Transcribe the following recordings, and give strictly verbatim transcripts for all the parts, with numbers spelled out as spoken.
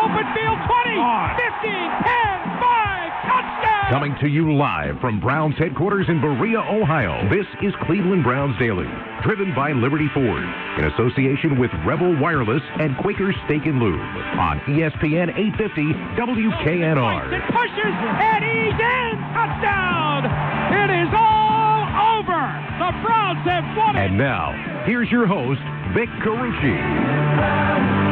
open field, twenty, fifteen, ten, five, touchdown! Coming to you live from Browns headquarters in Berea, Ohio, this is Cleveland Browns Daily, driven by Liberty Ford, in association with Rebel Wireless and Quaker Steak and Lube, on E S P N eight fifty W K N R. It pushes, and he's in! Touchdown! It is all over! The Browns have won it! And now, here's your host, Vic Carucci.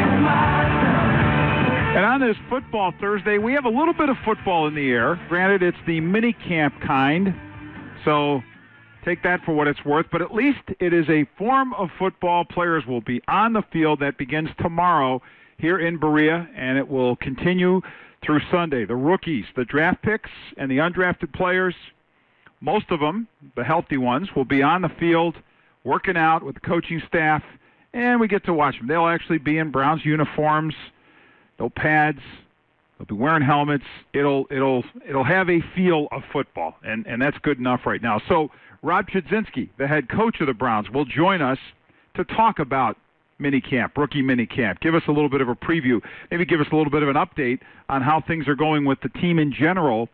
And on this Football Thursday, we have a little bit of football in the air. Granted, it's the mini camp kind, so take that for what it's worth. But at least it is a form of football. Players will be on the field. That begins tomorrow here in Berea, and it will continue through Sunday. The rookies, the draft picks, and the undrafted players, most of them, the healthy ones, will be on the field working out with the coaching staff, and we get to watch them. They'll actually be in Browns uniforms. No pads. They'll be wearing helmets. It'll it'll it'll have a feel of football, and, and that's good enough right now. So Rob Chudzinski, the head coach of the Browns, will join us to talk about minicamp, rookie minicamp. Give us a little bit of a preview. Maybe give us a little bit of an update on how things are going with the team in general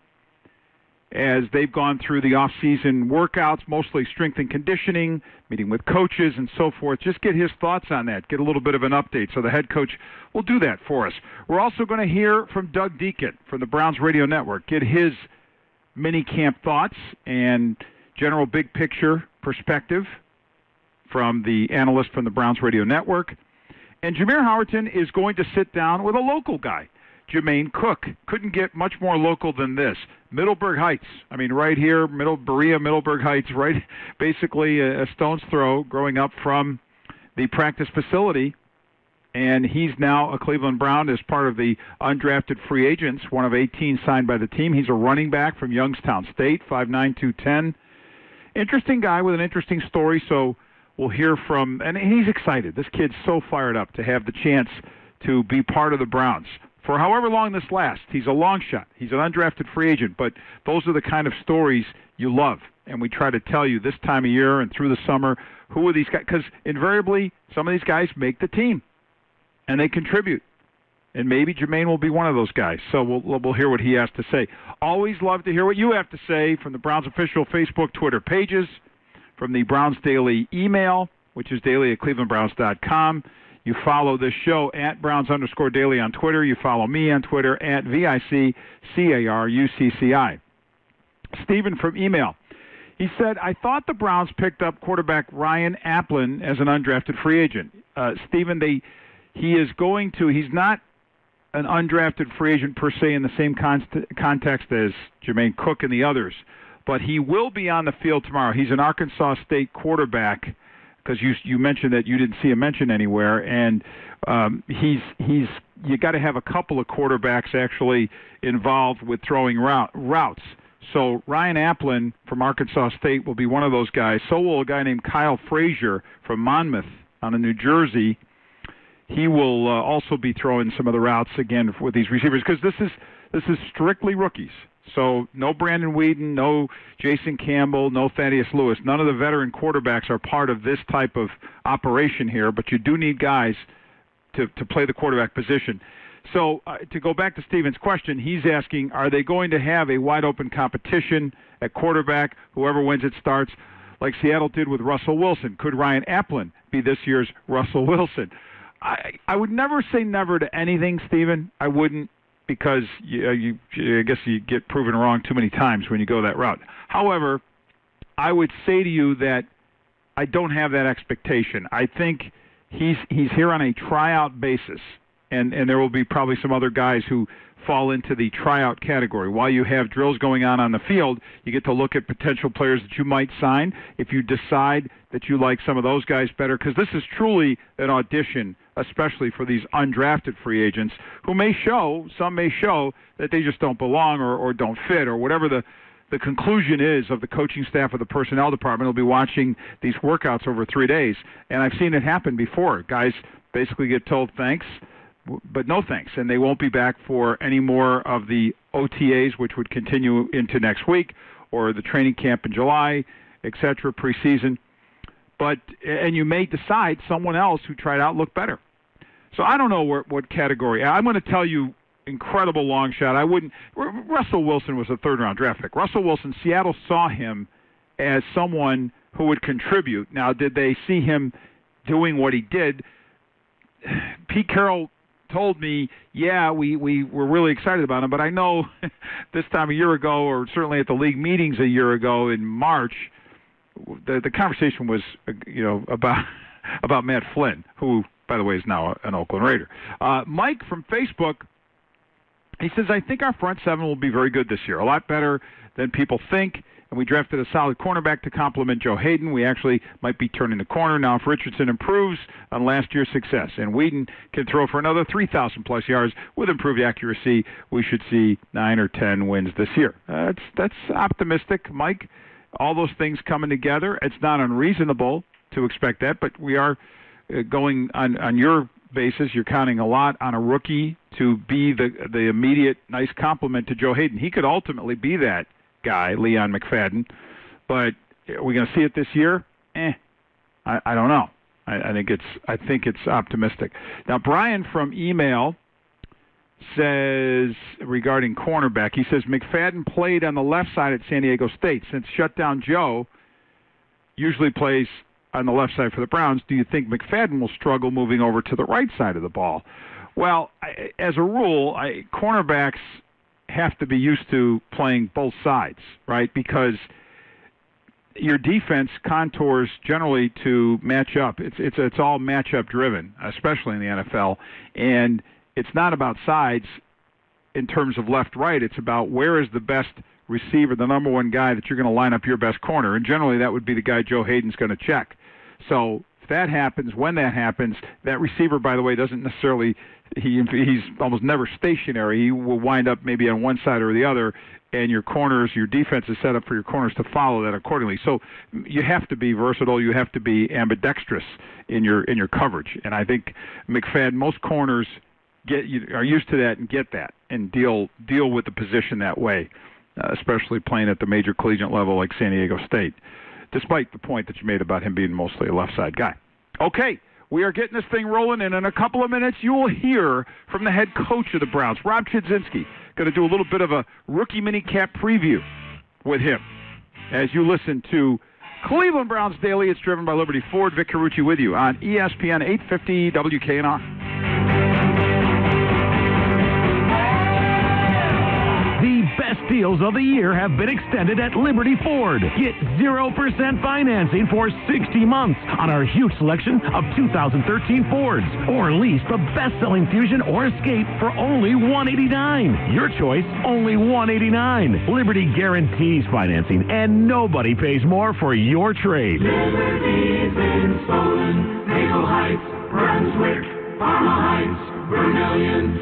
as they've gone through the off-season workouts, mostly strength and conditioning, meeting with coaches and so forth. Just get his thoughts on that, get a little bit of an update. So the head coach will do that for us. We're also going to hear from Doug Deacon from the Browns Radio Network, get his mini-camp thoughts and general big-picture perspective from the analyst from the Browns Radio Network. And Jameer Howerton is going to sit down with a local guy, Jermaine Cook. Couldn't get much more local than this. Middleburg Heights. I mean, right here, Middle Berea, Middleburg Heights, right, basically a, a stone's throw growing up from the practice facility. And he's now a Cleveland Brown as part of the undrafted free agents, one of eighteen signed by the team. He's a running back from Youngstown State, five nine, two ten. Interesting guy with an interesting story, so we'll hear from, and he's excited. This kid's so fired up to have the chance to be part of the Browns for however long this lasts. He's a long shot. He's an undrafted free agent, but those are the kind of stories you love. And we try to tell you this time of year and through the summer, who are these guys? Because invariably, some of these guys make the team, and they contribute. And maybe Jermaine will be one of those guys. So we'll, we'll hear what he has to say. Always love to hear what you have to say from the Browns official Facebook, Twitter pages, from the Browns Daily email, which is daily at cleveland browns dot com. You follow this show at Browns underscore daily on Twitter. You follow me on Twitter at V I C C A R U C C I. Stephen from email. He said, I thought the Browns picked up quarterback Ryan Applin as an undrafted free agent. Uh, Stephen, they, he is going to, he's not an undrafted free agent per se in the same const- context as Jermaine Cook and the others, but he will be on the field tomorrow. He's an Arkansas State quarterback, because you you mentioned that you didn't see him mentioned anywhere, and um, he's he's you got to have a couple of quarterbacks actually involved with throwing route, routes. So Ryan Applin from Arkansas State will be one of those guys. So will a guy named Kyle Frazier from Monmouth on the New Jersey. He will uh, also be throwing some of the routes again with these receivers, because this is this is strictly rookies. So no Brandon Whedon, no Jason Campbell, no Thaddeus Lewis. None of the veteran quarterbacks are part of this type of operation here, but you do need guys to, to play the quarterback position. So uh, to go back to Stephen's question, he's asking, are they going to have a wide-open competition at quarterback? Whoever wins it starts, like Seattle did with Russell Wilson. Could Ryan Applin be this year's Russell Wilson? I, I would never say never to anything, Stephen. I wouldn't. Because you, you, I guess you get proven wrong too many times when you go that route. However, I would say to you that I don't have that expectation. I think he's he's here on a tryout basis, and, and there will be probably some other guys who fall into the tryout category. While you have drills going on on the field, you get to look at potential players that you might sign if you decide that you like some of those guys better, because this is truly an audition, especially for these undrafted free agents who may show, some may show, that they just don't belong or, or don't fit, or whatever the, the conclusion is of the coaching staff of the personnel department. Will be watching these workouts over three days. And I've seen it happen before. Guys basically get told thanks, but no thanks, and they won't be back for any more of the O T As, which would continue into next week, or the training camp in July, et cetera, preseason. But, and you may decide someone else who tried out looked better. So I don't know where, what category. I'm going to tell you, incredible long shot. I wouldn't. Russell Wilson was a third-round draft pick. Russell Wilson, Seattle saw him as someone who would contribute. Now, did they see him doing what he did? Pete Carroll told me, yeah, we, we were really excited about him, but I know this time a year ago, or certainly at the league meetings a year ago in March, the the conversation was, you know, about about Matt Flynn, who, by the way, is now an Oakland Raider. Uh, Mike from Facebook, he says, I think our front seven will be very good this year, a lot better than people think. And we drafted a solid cornerback to complement Joe Hayden. We actually might be turning the corner now if Richardson improves on last year's success. And Whedon can throw for another three thousand plus yards with improved accuracy. We should see nine or ten wins this year. Uh, that's, that's optimistic, Mike. All those things coming together. It's not unreasonable to expect that, but we are uh, going on, on your basis. You're counting a lot on a rookie to be the, the immediate nice complement to Joe Hayden. He could ultimately be that guy, Leon McFadden, but are we going to see it this year? Eh, I, I don't know. I, I think it's I think it's optimistic. Now, Brian from email says regarding cornerback, he says McFadden played on the left side at San Diego State. Since shutdown Joe usually plays on the left side for the Browns, do you think McFadden will struggle moving over to the right side of the ball? Well, I, as a rule, I, cornerbacks have to be used to playing both sides, right? Because your defense contours generally to match up. It's it's it's all matchup driven, especially in the N F L, and it's not about sides in terms of left-right. It's about where is the best receiver, the number one guy that you're going to line up your best corner, and generally that would be the guy Joe Hayden's going to check. So if that happens, when that happens, that receiver, by the way, doesn't necessarily he he's almost never stationary. He will wind up maybe on one side or the other, and your corners, your defense is set up for your corners to follow that accordingly. So you have to be versatile. You have to be ambidextrous in your in your coverage. And I think McFadden, most corners get you are used to that and get that and deal deal with the position that way, uh, especially playing at the major collegiate level like San Diego State, despite the point that you made about him being mostly a left side guy. Okay. We are getting this thing rolling, and in a couple of minutes, you will hear from the head coach of the Browns, Rob Chudzinski. Going to do a little bit of a rookie minicamp preview with him as you listen to Cleveland Browns Daily. It's driven by Liberty Ford. Vic Carucci with you on E S P N eight fifty W K N R. Best deals of the year have been extended at Liberty Ford. Get zero percent financing for sixty months on our huge selection of two thousand thirteen Fords. Or lease the best-selling Fusion or Escape for only one hundred eighty-nine dollars. Your choice, only one hundred eighty-nine dollars. Liberty guarantees financing, and nobody pays more for your trade. Liberty's in Solon, Maple Heights, Brunswick, Parma Heights, Vermillion,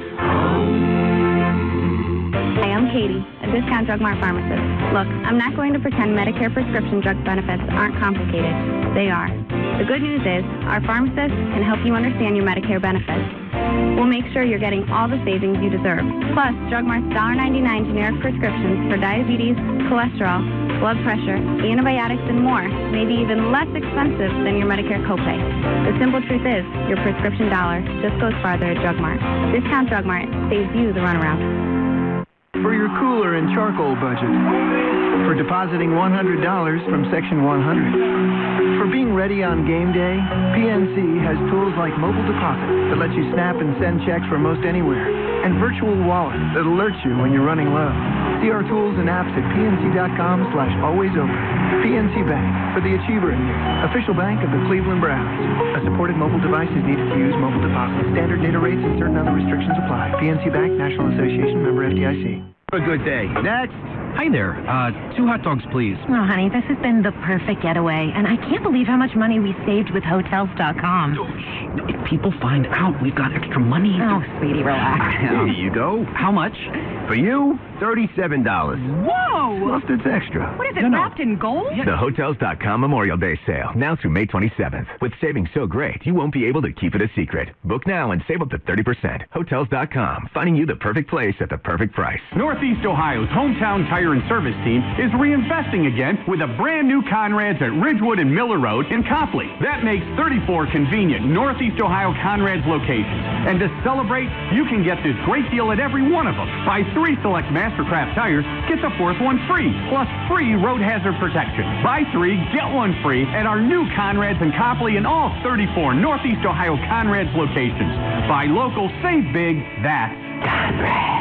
home. Hi, I'm Katie, a discount Drug Mart pharmacist. Look, I'm not going to pretend Medicare prescription drug benefits aren't complicated. They are. The good news is, our pharmacists can help you understand your Medicare benefits. We'll make sure you're getting all the savings you deserve. Plus, Drug Mart's one dollar ninety-nine generic prescriptions for diabetes, cholesterol, blood pressure, antibiotics, and more may be even less expensive than your Medicare copay. The simple truth is, your prescription dollar just goes farther at Drug Mart. Discount Drug Mart saves you the runaround. For your cooler and charcoal budget. For depositing one hundred dollars from Section one hundred. For being ready on game day, P N C has tools like mobile deposit that lets you snap and send checks from most anywhere, and virtual wallet that alerts you when you're running low. See our tools and apps at pnc.com slash always open. P N C Bank, for the achiever in you. Official bank of the Cleveland Browns. A supported mobile device is needed to use mobile deposit. Standard data rates and certain other restrictions apply. P N C Bank, National Association, member F D I C. A good day. Next. Hi there. Uh, two hot dogs, please. Oh, honey, this has been the perfect getaway, and I can't believe how much money we saved with Hotels dot com. Oh, if people find out we've got extra money... Oh, sweetie, relax. Here you go. How much? For you, thirty-seven dollars. Whoa! Plus it's extra. What is it, no, no. wrapped in gold? The Hotels dot com Memorial Day sale, now through May twenty-seventh. With savings so great, you won't be able to keep it a secret. Book now and save up to thirty percent. Hotels dot com, finding you the perfect place at the perfect price. Northeast Ohio's hometown tire and service team is reinvesting again with a brand new Conrad's at Ridgewood and Miller Road in Copley. That makes thirty-four convenient Northeast Ohio Conrad's locations. And to celebrate, you can get this great deal at every one of them. Buy three select Mastercraft tires, get the fourth one free, plus free road hazard protection. Buy three, get one free at our new Conrad's in Copley and all thirty-four Northeast Ohio Conrad's locations. Buy local, save big, that's Conrad's.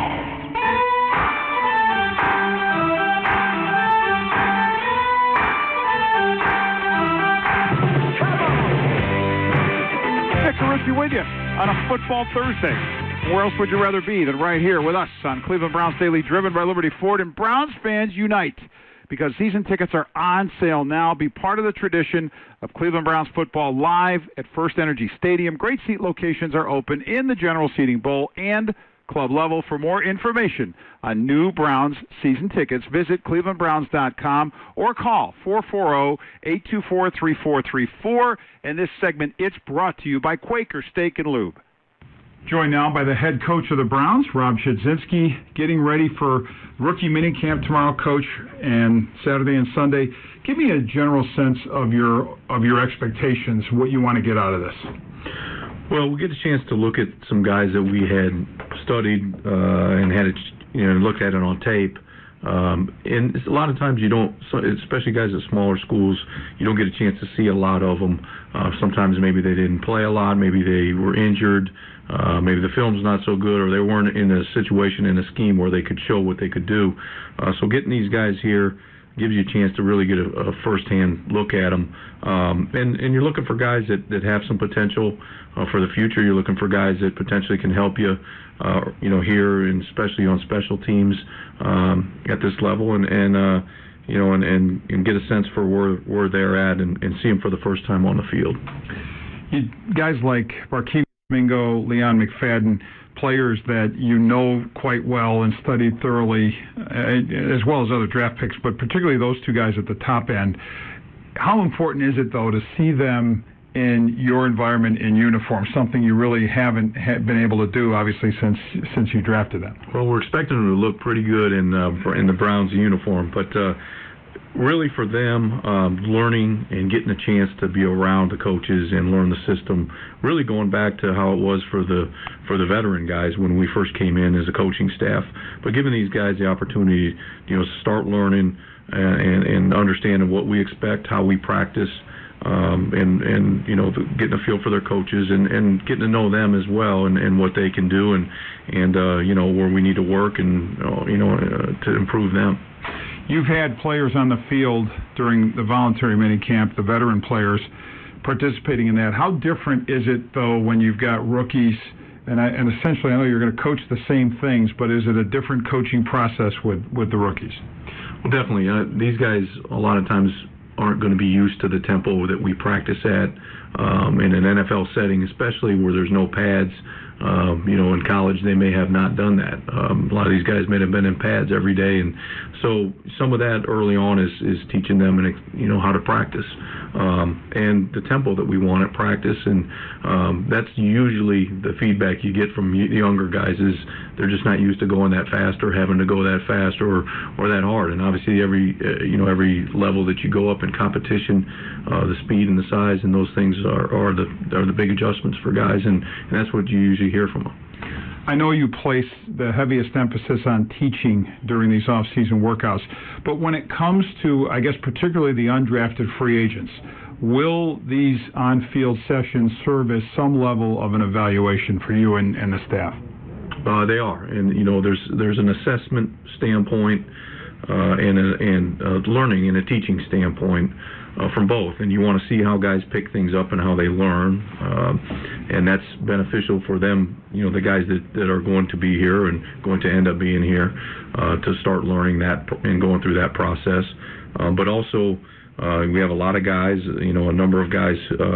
Nick Carucci with you on a football Thursday. Where else would you rather be than right here with us on Cleveland Browns Daily, driven by Liberty Ford? And Browns fans unite, because season tickets are on sale now. Be part of the tradition of Cleveland Browns football live at First Energy Stadium. Great seat locations are open in the General Seating Bowl and club level. For more information on new Browns season tickets, visit cleveland browns dot com or call four four zero, eight two four, three four three four. And this segment, it's brought to you by Quaker Steak and Lube. Joined now by the head coach of the Browns, Rob Chudzinski, getting ready for rookie minicamp tomorrow, Coach, and Saturday and Sunday. Give me a general sense of your of your expectations, what you want to get out of this. Well, we get a chance to look at some guys that we had studied uh, and had, a, you know, looked at it on tape. Um, and a lot of times you don't, especially guys at smaller schools, you don't get a chance to see a lot of them. Uh, sometimes maybe they didn't play a lot, maybe they were injured, uh, maybe the film's not so good, or they weren't in a situation, in a scheme where they could show what they could do. Uh, so getting these guys here gives you a chance to really get a, a first-hand look at them. Um, and, and you're looking for guys that, that have some potential uh, for the future. You're looking for guys that potentially can help you, uh, you know, here, and especially on special teams um, at this level, and, and uh, you know, and, and, and get a sense for where, where they're at, and, and see them for the first time on the field. You, guys like Barkevious Mingo, Leon McFadden, players that you know quite well and studied thoroughly, uh, as well as other draft picks, but particularly those two guys at the top end. How important is it, though, to see them in your environment in uniform, something you really haven't ha- been able to do, obviously, since since you drafted them? Well, we're expecting them to look pretty good in uh, in the Browns uniform, but uh, really for them, um, learning and getting a chance to be around the coaches and learn the system, really going back to how it was for the for the veteran guys when we first came in as a coaching staff, but giving these guys the opportunity, you know, to start learning and, and, and understanding what we expect, how we practice, um, and, and you know, the, getting a feel for their coaches and, and getting to know them as well, and, and what they can do, and, and uh, you know, where we need to work, and, you know, uh, to improve them. You've had players on the field during the voluntary minicamp, the veteran players participating in that. How different is it, though, when you've got rookies? And, I, and essentially, I know you're going to coach the same things, but is it a different coaching process with, with the rookies? Well, definitely. Uh, these guys, a lot of times, aren't going to be used to the tempo that we practice at um, in an N F L setting, especially where there's no pads. Um, you know, in college, they may have not done that. Um, a lot of these guys may have been in pads every day, and so some of that early on is, is teaching them, and you know, how to practice um, and the tempo that we want at practice. And um, that's usually the feedback you get from the younger guys, is they're just not used to going that fast, or having to go that fast, or or that hard. And obviously, every uh, you know every level that you go up in competition, uh, the speed and the size and those things are, are the are the big adjustments for guys, and, and that's what you usually hear from them. I know you place the heaviest emphasis on teaching during these off-season workouts, but when it comes to, I guess, particularly the undrafted free agents, will these on-field sessions serve as some level of an evaluation for you and, and the staff? Uh, they are, and you know, there's there's an assessment standpoint uh, and a, and a learning and a teaching standpoint uh, from both, and you want to see how guys pick things up and how they learn, uh, and that's beneficial for them. You know, the guys that, that are going to be here and going to end up being here uh, to start learning that and going through that process, um, but also. Uh, we have a lot of guys, you know, a number of guys uh,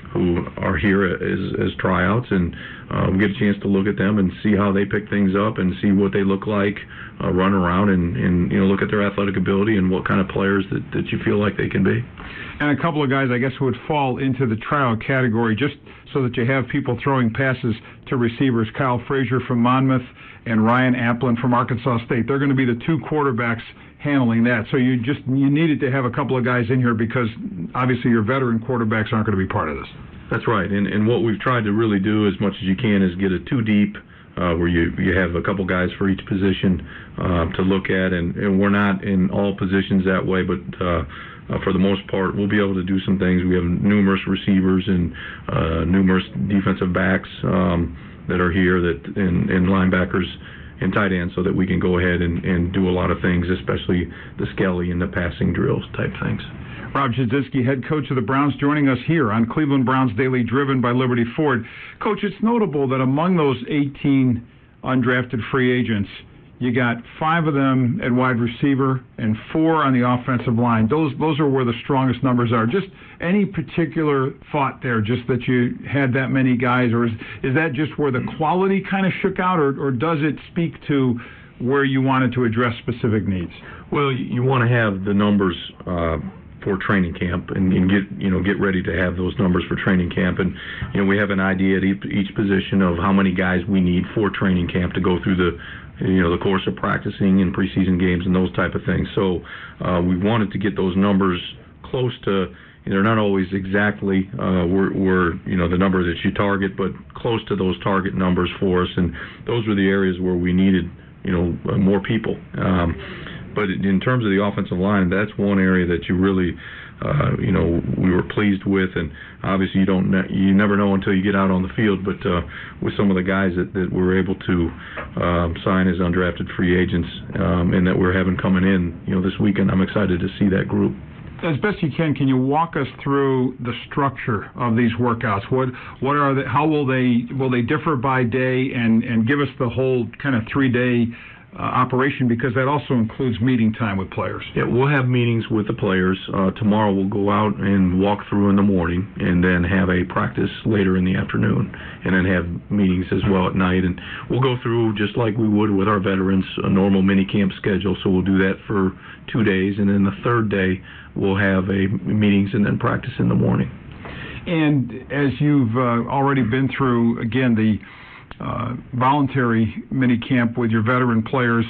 who are here as, as tryouts, and uh, we get a chance to look at them and see how they pick things up and see what they look like, uh, run around, and, and you know look at their athletic ability and what kind of players that, that you feel like they can be. And a couple of guys, I guess, who would fall into the tryout category, just so that you have people throwing passes to receivers. Kyle Frazier from Monmouth and Ryan Applin from Arkansas State. They're going to be the two quarterbacks handling that. So you just you needed to have a couple of guys in here because obviously your veteran quarterbacks aren't going to be part of this. That's right. And and what we've tried to really do as much as you can is get it too deep, uh, where you you have a couple guys for each position uh, to look at, and, and we're not in all positions that way, but uh, uh, for the most part, we'll be able to do some things. We have numerous receivers and uh, numerous defensive backs um, that are here, that and, and linebackers and tight ends, so that we can go ahead and, and do a lot of things, especially the skelly and the passing drills type things. Rob Chudzinski, head coach of the Browns, joining us here on Cleveland Browns Daily, driven by Liberty Ford. Coach, it's notable that among those eighteen undrafted free agents, you got five of them at wide receiver and four on the offensive line. Those those are where the strongest numbers are. Just any particular thought there, just that you had that many guys, or is, is that just where the quality kind of shook out, or, or does it speak to where you wanted to address specific needs? Well, you want to have the numbers uh, for training camp, and, and get you know get ready to have those numbers for training camp. And you know we have an idea at each, each position of how many guys we need for training camp to go through the you know the course of practicing and preseason games and those type of things. So uh, we wanted to get those numbers close to. They're not always exactly uh, were, were you know the number that you target, but close to those target numbers for us. And those were the areas where we needed you know more people. Um, But in terms of the offensive line, that's one area that you really, uh, you know, we were pleased with. And obviously, you don't, ne- you never know until you get out on the field. But uh, with some of the guys that, that we're able to um, sign as undrafted free agents, um, and that we're having coming in, you know, this weekend, I'm excited to see that group. As best you can, can you walk us through the structure of these workouts? What what are they? How will they will they differ by day? And and give us the whole kind of three day. Uh, operation, because that also includes meeting time with players. Yeah, we'll have meetings with the players. Uh, tomorrow we'll go out and walk through in the morning, and then have a practice later in the afternoon, and then have meetings as well at night. And we'll go through just like we would with our veterans, a normal mini camp schedule. So we'll do that for two days, and then the third day we'll have a meetings and then practice in the morning. And as you've uh, already been through, again, the Uh, voluntary mini camp with your veteran players,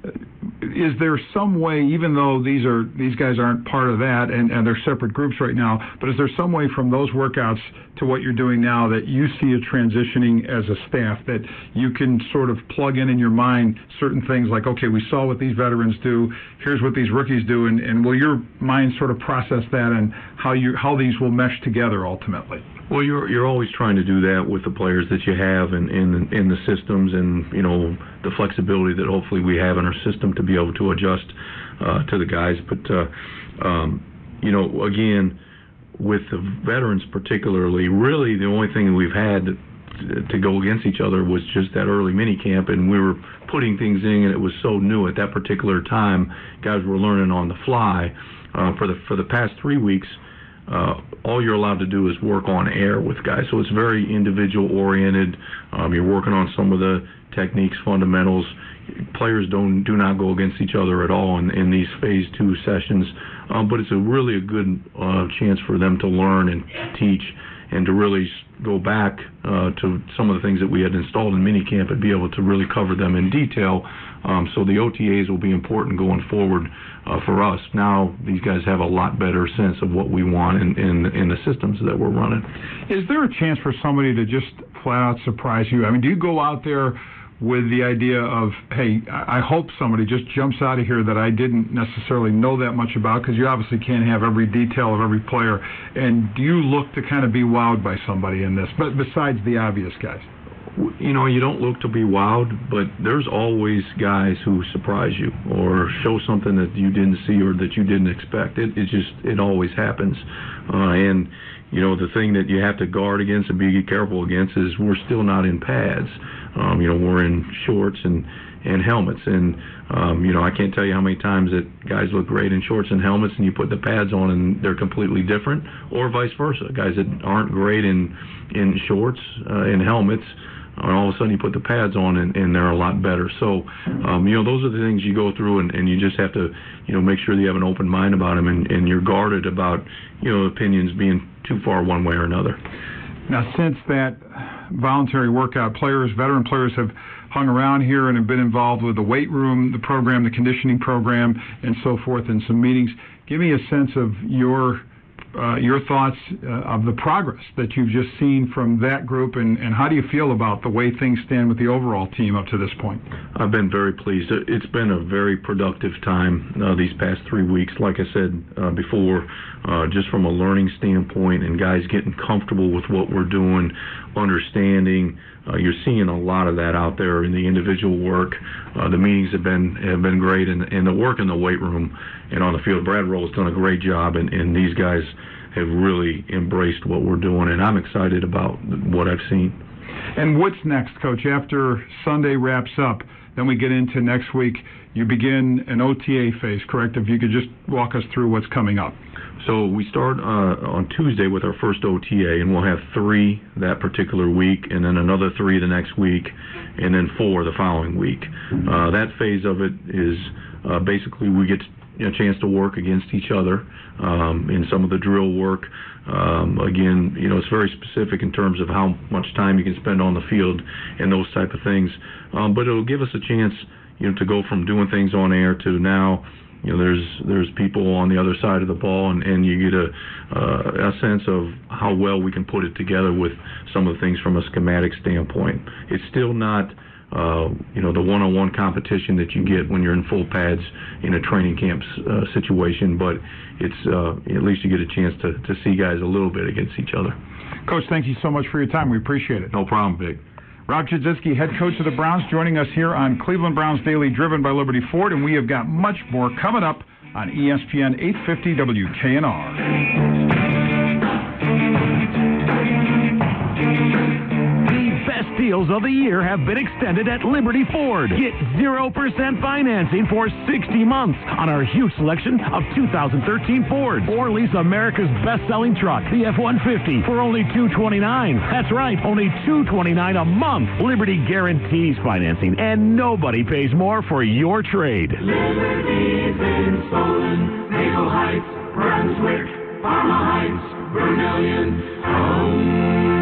is there some way, even though these are these guys aren't part of that and, and they're separate groups right now, but is there some way from those workouts to what you're doing now that you see a transitioning as a staff, that you can sort of plug in in your mind certain things like, okay, we saw what these veterans do, here's what these rookies do, and, and will your mind sort of process that and how you how these will mesh together ultimately? Well, you're you're always trying to do that with the players that you have and in in the systems, and you know the flexibility that hopefully we have in our system to be able to adjust uh, to the guys. But uh, um, you know, again, with the veterans particularly, really the only thing we've had to, to go against each other was just that early mini camp, and we were putting things in, and it was so new at that particular time. Guys were learning on the fly. Uh, for the for the past three weeks. Uh, all you're allowed to do is work on air with guys, so it's very individual oriented. Um, you're working on some of the techniques, fundamentals. Players don't do not go against each other at all in, in these phase two sessions, um, but it's a really a good uh, chance for them to learn and teach, and to really go back uh, to some of the things that we had installed in minicamp and be able to really cover them in detail. Um, so the O T As will be important going forward uh, for us. Now these guys have a lot better sense of what we want in, in, in the systems that we're running. Is there a chance for somebody to just flat out surprise you? I mean, do you go out there with the idea of, hey, I hope somebody just jumps out of here that I didn't necessarily know that much about, because you obviously can't have every detail of every player, and do you look to kind of be wowed by somebody in this, but besides the obvious guys? You know, you don't look to be wowed, but there's always guys who surprise you or show something that you didn't see or that you didn't expect. It, it just, it always happens. Uh, and, you know, the thing that you have to guard against and be careful against is we're still not in pads. um, you know, wearing shorts and, and helmets. And, um, you know, I can't tell you how many times that guys look great in shorts and helmets and you put the pads on and they're completely different, or vice versa. Guys that aren't great in, in shorts uh, and helmets, and all of a sudden you put the pads on and, and they're a lot better. So, um, you know, those are the things you go through, and, and you just have to, you know, make sure that you have an open mind about them, and, and you're guarded about, you know, opinions being too far one way or another. Now, since that voluntary workout, players, veteran players have hung around here and have been involved with the weight room, the program, the conditioning program, and so forth, in some meetings. Give me a sense of your Uh, your thoughts uh, of the progress that you've just seen from that group, and, and how do you feel about the way things stand with the overall team up to this point? I've been very pleased. It's been a very productive time uh, these past three weeks. Like I said uh, before, uh, just from a learning standpoint and guys getting comfortable with what we're doing, understanding. Uh, you're seeing a lot of that out there in the individual work. Uh, the meetings have been have been great, and, and the work in the weight room and on the field. Brad Roll has done a great job, and, and these guys have really embraced what we're doing, and I'm excited about what I've seen. And what's next, Coach? After Sunday wraps up, then we get into next week. You begin an O T A phase, correct? If you could just walk us through what's coming up. So we start uh, on Tuesday with our first O T A, and we'll have three that particular week, and then another three the next week, and then four the following week. Uh, that phase of it is uh, basically we get a chance to work against each other um, in some of the drill work. Um, again, you know, it's very specific in terms of how much time you can spend on the field and those type of things. Um, but it'll give us a chance, you know, to go from doing things on air to now, you know, there's there's people on the other side of the ball, and, and you get a uh, a sense of how well we can put it together with some of the things from a schematic standpoint. It's still not, uh, you know, the one-on-one competition that you get when you're in full pads in a training camp uh, situation, but it's uh, at least you get a chance to, to see guys a little bit against each other. Coach, thank you so much for your time. We appreciate it. No problem, Vic. Rob Chudzinski, head coach of the Browns, joining us here on Cleveland Browns Daily, driven by Liberty Ford, and we have got much more coming up on E S P N eight fifty W K N R. Deals of the year have been extended at Liberty Ford. Get zero percent financing for sixty months on our huge selection of two thousand thirteen Fords, or lease America's best-selling truck, the F one fifty, for only two hundred twenty-nine dollars. That's right, only two hundred twenty-nine dollars a month. Liberty guarantees financing, and nobody pays more for your trade. Liberty's in Solon, Maple Heights, Brunswick, Parma Heights, Vermillion, home.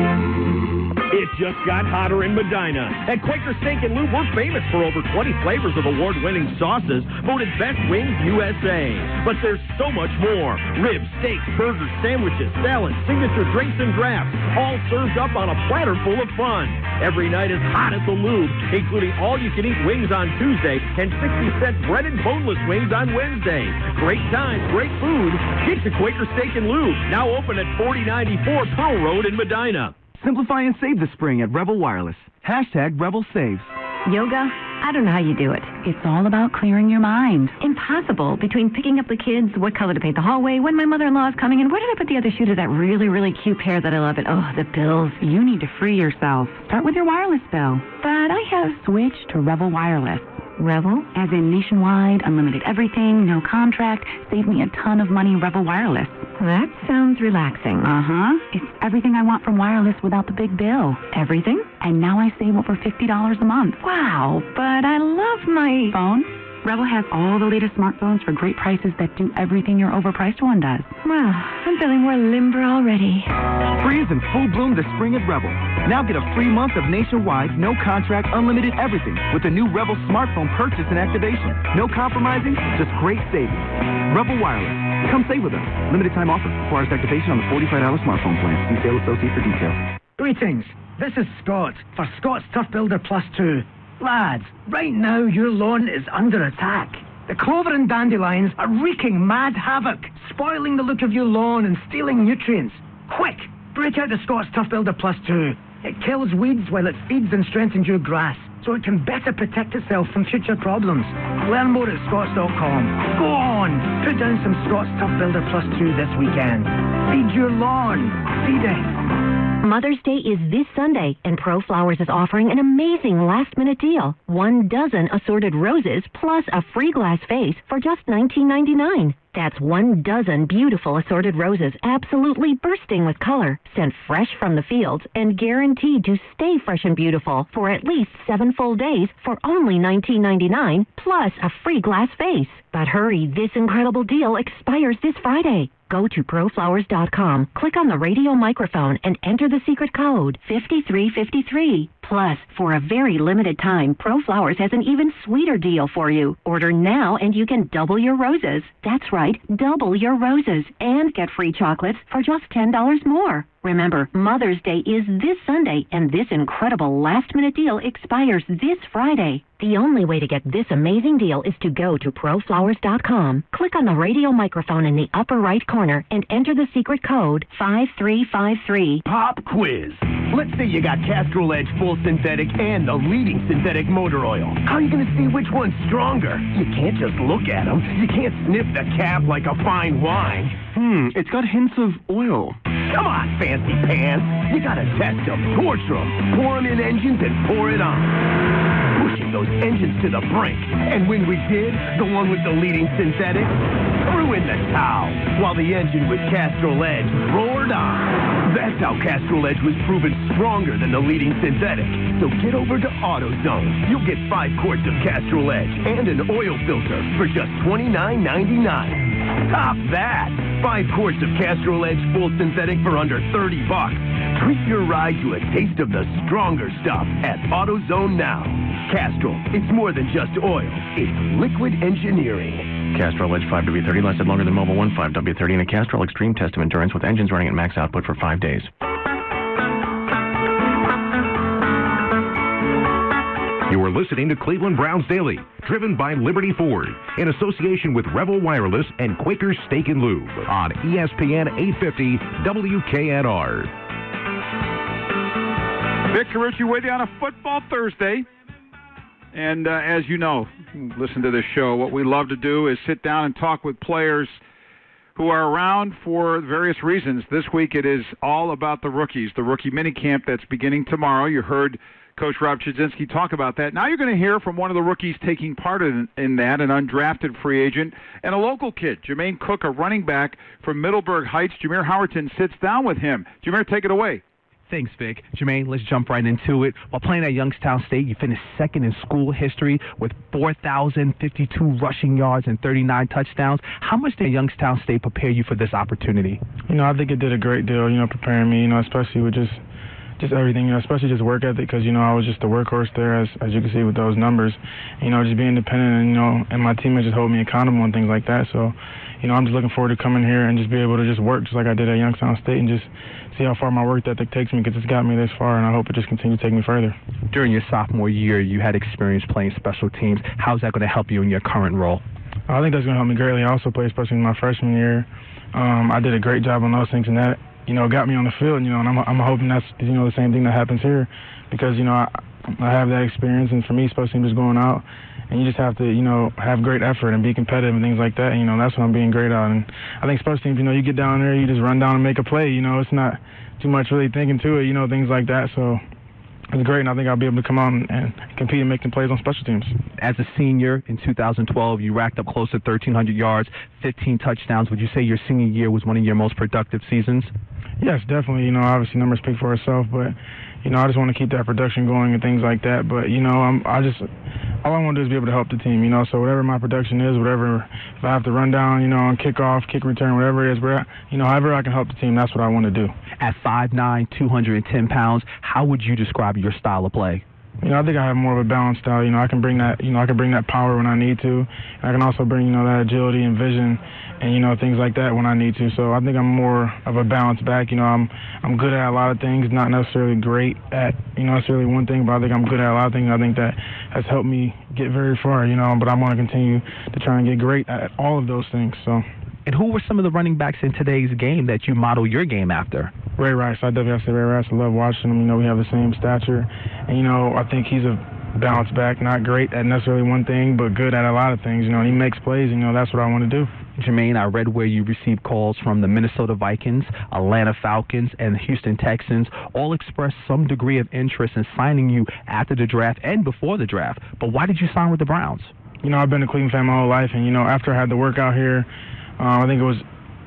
It just got hotter in Medina. At Quaker Steak and Lube, we're famous for over twenty flavors of award-winning sauces, voted Best Wings U S A. But there's so much more. Ribs, steaks, burgers, sandwiches, salads, signature drinks and drafts, all served up on a platter full of fun. Every night is hot at the Lube, including all-you-can-eat wings on Tuesday and sixty cent breaded boneless wings on Wednesday. Great times, great food. Get to Quaker Steak and Lube, now open at forty ninety-four Pearl Road in Medina. Simplify and save the spring at Rebel Wireless. Hashtag Rebel Saves. Yoga? I don't know how you do it. It's all about clearing your mind. Impossible. Between picking up the kids, what color to paint the hallway, when my mother-in-law is coming, and where did I put the other shoe to that really, really cute pair that I love? It. Oh, the bills. You need to free yourself. Start with your wireless bill. But I have switched to Rebel Wireless. Rebel, as in nationwide, unlimited everything, no contract, saved me a ton of money. Rebel Wireless. That sounds relaxing. Uh-huh. It's everything I want from wireless without the big bill. Everything? And now I save over fifty dollars a month. Wow, but I love my phone. Rebel has all the latest smartphones for great prices that do everything your overpriced one does. Wow, I'm feeling more limber already. Spring is in full bloom this spring at Rebel. Now get a free month of nationwide, no contract, unlimited everything with the new Rebel smartphone purchase and activation. No compromising, just great savings. Rebel Wireless. Come save with us. Limited time offer. Requires activation on the forty-five dollar smartphone plan. See sales associate for details. Greetings. This is Scott for Scott's Turf Builder Plus two. Lads, right now your lawn is under attack. The clover and dandelions are wreaking mad havoc, spoiling the look of your lawn and stealing nutrients. Quick, break out the Scott's Turf Builder Plus two. It kills weeds while it feeds and strengthens your grass, so it can better protect itself from future problems. Learn more at scotts dot com. Go on, put down some Scott's Turf Builder Plus two this weekend. Feed your lawn. Feed it. Mother's Day is this Sunday, and Pro Flowers is offering an amazing last-minute deal. One dozen assorted roses plus a free glass vase for just nineteen ninety-nine. That's one dozen beautiful assorted roses, absolutely bursting with color, sent fresh from the fields and guaranteed to stay fresh and beautiful for at least seven full days for only nineteen ninety-nine, plus a free glass vase. But hurry, this incredible deal expires this Friday. Go to pro flowers dot com, click on the radio microphone, and enter the secret code fifty-three fifty-three. Plus, for a very limited time, Pro Flowers has an even sweeter deal for you. Order now and you can double your roses. That's right, double your roses and get free chocolates for just ten dollars more. Remember, Mother's Day is this Sunday, and this incredible last-minute deal expires this Friday. The only way to get this amazing deal is to go to pro flowers dot com, click on the radio microphone in the upper right corner, and enter the secret code five three five three. Pop quiz. Let's say you got Castrol Edge Full Synthetic and the leading synthetic motor oil. How are you going to see which one's stronger? You can't just look at them. You can't sniff the cap like a fine wine. Hmm, it's got hints of oil. Come on, fancy pants. You gotta test them, torture them, pour them in engines and pour it on. Pushing those engines to the brink. And when we did, the one with the leading synthetic threw in the towel, while the engine with Castrol Edge roared on. That's how Castrol Edge was proven stronger than the leading synthetic. So get over to AutoZone. You'll get five quarts of Castrol Edge and an oil filter for just twenty-nine ninety-nine. Top that! Five quarts of Castrol Edge Full Synthetic for under thirty bucks. Treat your ride to a taste of the stronger stuff at AutoZone now. Castrol, it's more than just oil. It's liquid engineering. Castrol Edge five W thirty lasted longer than Mobil one five W thirty and a Castrol Extreme test of endurance with engines running at max output for five days. You are listening to Cleveland Browns Daily, driven by Liberty Ford, in association with Rebel Wireless and Quaker Steak and Lube on E S P N eight fifty W K N R. Vic Carucci with you on a Football Thursday. And uh, as you know, listen to this show, what we love to do is sit down and talk with players who are around for various reasons. This week it is all about the rookies, the rookie minicamp that's beginning tomorrow. You heard Coach Rob Chudzinski talk about that. Now you're going to hear from one of the rookies taking part in, in that, an undrafted free agent, and a local kid, Jermaine Cook, a running back from Middleburg Heights. Jameer Howerton sits down with him. Jameer, take it away. Thanks, Vic. Jermaine, let's jump right into it. While playing at Youngstown State, you finished second in school history with four thousand fifty-two rushing yards and thirty-nine touchdowns. How much did Youngstown State prepare you for this opportunity? You know, I think it did a great deal, you know, preparing me, you know, especially with just just everything, you know, especially just work ethic, because, you know, I was just a workhorse there, as as you can see with those numbers. You know, just being independent, and, you know, and my teammates just hold me accountable and things like that. So, you know, I'm just looking forward to coming here and just be able to just work just like I did at Youngstown State and just see how far my work ethic takes me, because it's got me this far, and I hope it just continues to take me further. During your sophomore year, you had experience playing special teams. How's that going to help you in your current role? I think that's going to help me greatly. I also played especially in my freshman year. Um, I did a great job on those things, and that, you know, got me on the field, you know, and I'm, I'm hoping that's, you know, the same thing that happens here, because, you know, I, I have that experience, and for me, special teams is going out, and you just have to, you know, have great effort and be competitive and things like that, and, you know, that's what I'm being great at. And I think special teams, you know, you get down there, you just run down and make a play, you know, it's not too much really thinking to it, you know, things like that, so it's great, and I think I'll be able to come out and, and compete and make some plays on special teams. As a senior in two thousand twelve, you racked up close to thirteen hundred yards, fifteen touchdowns. Would you say your senior year was one of your most productive seasons? Yes, definitely. You know, obviously numbers speak for itself, but, you know, I just want to keep that production going and things like that. But, you know, I'm, I just, all I want to do is be able to help the team, you know, so whatever my production is, whatever, if I have to run down, you know, on kickoff, kick return, whatever it is, but, you know, however I can help the team, that's what I want to do. At five nine, two hundred ten pounds, how would you describe your style of play? You know, I think I have more of a balanced style. You know, I can bring that, you know, I can bring that power when I need to. And I can also bring, you know, that agility and vision and, you know, things like that when I need to. So I think I'm more of a balanced back. You know, I'm I'm good at a lot of things, not necessarily great at, you know, necessarily one thing, but I think I'm good at a lot of things. I think that has helped me get very far, you know, but I want to continue to try and get great at all of those things. So. And who were some of the running backs in today's game that you model your game after? Ray Rice. I definitely have to say Ray Rice. I love watching him. You know, we have the same stature. And, you know, I think he's a bounce back. Not great at necessarily one thing, but good at a lot of things. You know, and he makes plays. You know, that's what I want to do. Jermaine, I read where you received calls from the Minnesota Vikings, Atlanta Falcons, and the Houston Texans. All expressed some degree of interest in signing you after the draft and before the draft. But why did you sign with the Browns? You know, I've been a Cleveland fan my whole life, and, you know, after I had the workout here, um, I think it was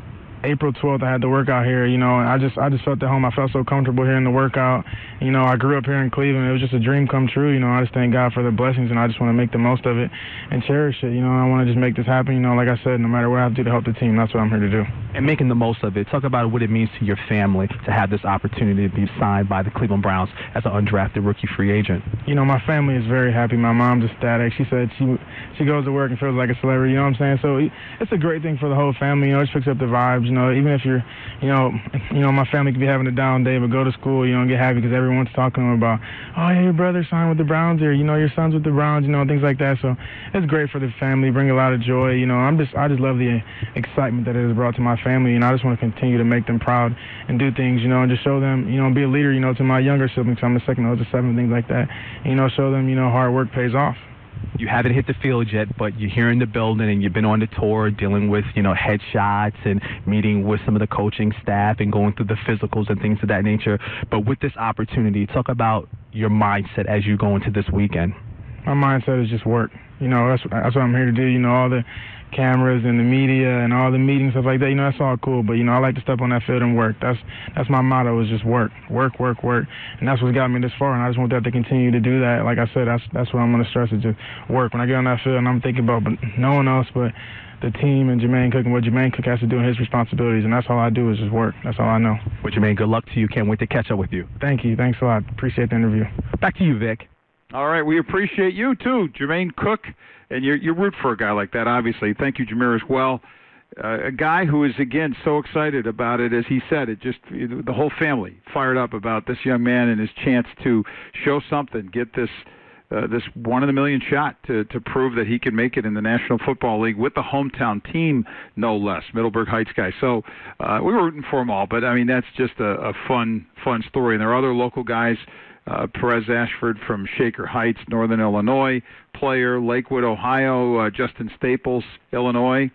April twelfth, I had the workout here, you know, and I just I just felt at home. I felt so comfortable here in the workout. You know, I grew up here in Cleveland. It was just a dream come true. You know, I just thank God for the blessings, and I just want to make the most of it and cherish it. You know, I want to just make this happen. You know, like I said, no matter what I have to do to help the team, that's what I'm here to do. And making the most of it, talk about what it means to your family to have this opportunity to be signed by the Cleveland Browns as an undrafted rookie free agent. You know, my family is very happy. My mom's ecstatic. She said she she goes to work and feels like a celebrity. You know what I'm saying? So it's a great thing for the whole family. You know, it just picks up the vibes. You know, even if you're, you know, you know, my family could be having a down day, but go to school, you know, and get happy because everyone's talking to them about, oh yeah, your brother signed with the Browns, or you know, your son's with the Browns, you know, things like that. So it's great for the family, bring a lot of joy. You know, I'm just I just love the excitement that it has brought to my family, and I just want to continue to make them proud and do things, you know, and just show them, you know, be a leader, you know, to my younger siblings. I'm the second, oldest, seven, things like that. And, you know, show them, you know, hard work pays off. You haven't hit the field yet, but you're here in the building and you've been on the tour dealing with, you know, headshots and meeting with some of the coaching staff and going through the physicals and things of that nature. But with this opportunity, talk about your mindset as you go into this weekend. My mindset is just work. You know, that's, that's what I'm here to do. You know, all the cameras and the media and all the meetings, stuff like that, you know, that's all cool. But, you know, I like to step on that field and work. That's that's my motto, is just work, work, work, work. And that's what's got me this far, and I just want that to continue to do that. Like I said, that's that's what I'm going to stress, is just work. When I get on that field and I'm thinking about but no one else but the team and Jermaine Cook and what Jermaine Cook has to do in his responsibilities, and that's all I do is just work. That's all I know. Well, Jermaine, good luck to you. Can't wait to catch up with you. Thank you. Thanks a lot. Appreciate the interview. Back to you, Vic. All right, we appreciate you too, Jermaine Cook, and you you root for a guy like that, obviously. Thank you, Jameer, as well. Uh, a guy who is, again, so excited about it, as he said, it just the whole family fired up about this young man and his chance to show something, get this uh, this one in a million shot to to prove that he can make it in the National Football League with the hometown team, no less, Middleburg Heights guy. So uh, we were rooting for them all, but I mean that's just a, a fun fun story. And there are other local guys. Uh, Perez Ashford from Shaker Heights, Northern Illinois, player, Lakewood, Ohio, uh, Justin Staples, Illinois,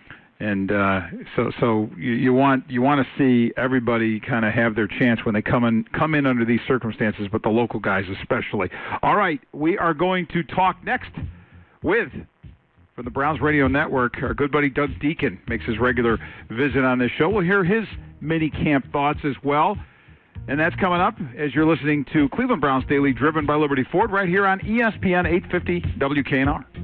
and uh, so so you, you want you want to see everybody kind of have their chance when they come in come in under these circumstances, but the local guys especially. All right, we are going to talk next with, from the Browns Radio Network, our good buddy Doug Deacon makes his regular visit on this show. We'll hear his mini camp thoughts as well. And that's coming up as you're listening to Cleveland Browns Daily, driven by Liberty Ford, right here on E S P N eight fifty W K N R.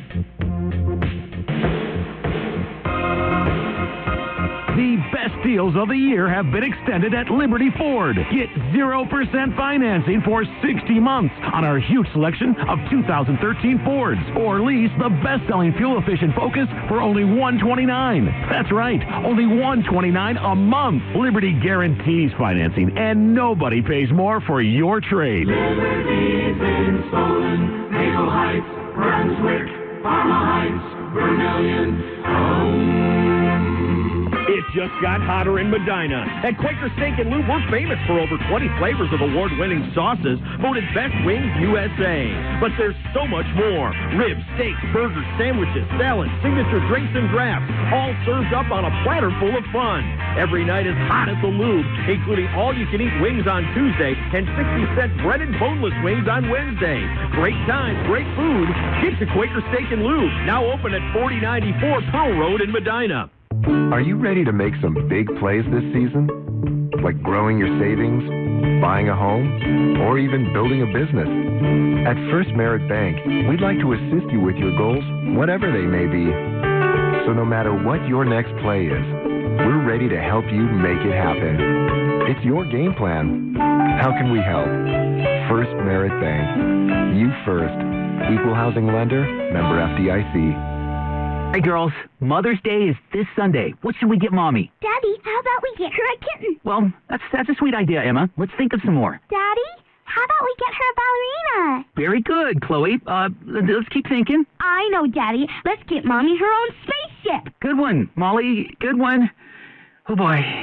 The best deals of the year have been extended at Liberty Ford. Get zero percent financing for sixty months on our huge selection of two thousand thirteen Fords, or lease the best-selling fuel-efficient Focus for only one hundred twenty-nine dollars. That's right, only one hundred twenty-nine dollars a month. Liberty guarantees financing, and nobody pays more for your trade. Liberty's in Solon, Maple Heights, Brunswick, Parma Heights, Vermillion, home. It just got hotter in Medina. At Quaker Steak and Lube, we're famous for over twenty flavors of award-winning sauces, voted Best Wings U S A. But there's so much more. Ribs, steaks, burgers, sandwiches, salads, signature drinks, and drafts, all served up on a platter full of fun. Every night is hot at the Lube, including all-you-can-eat wings on Tuesday and sixty cent breaded boneless wings on Wednesday. Great times, great food. Get to Quaker Steak and Lube, now open at forty ninety-four Pearl Road in Medina. Are you ready to make some big plays this season? Like growing your savings, buying a home, or even building a business? At First Merit Bank, we'd like to assist you with your goals, whatever they may be. So no matter what your next play is, we're ready to help you make it happen. It's your game plan. How can we help? First Merit Bank. You first. Equal housing lender, member F D I C. Hey, girls, Mother's Day is this Sunday. What should we get Mommy? Daddy, how about we get her a kitten? Well, that's that's a sweet idea, Emma. Let's think of some more. Daddy, how about we get her a ballerina? Very good, Chloe. Uh, let's keep thinking. I know, Daddy. Let's get Mommy her own spaceship. Good one, Molly. Good one. Oh, boy.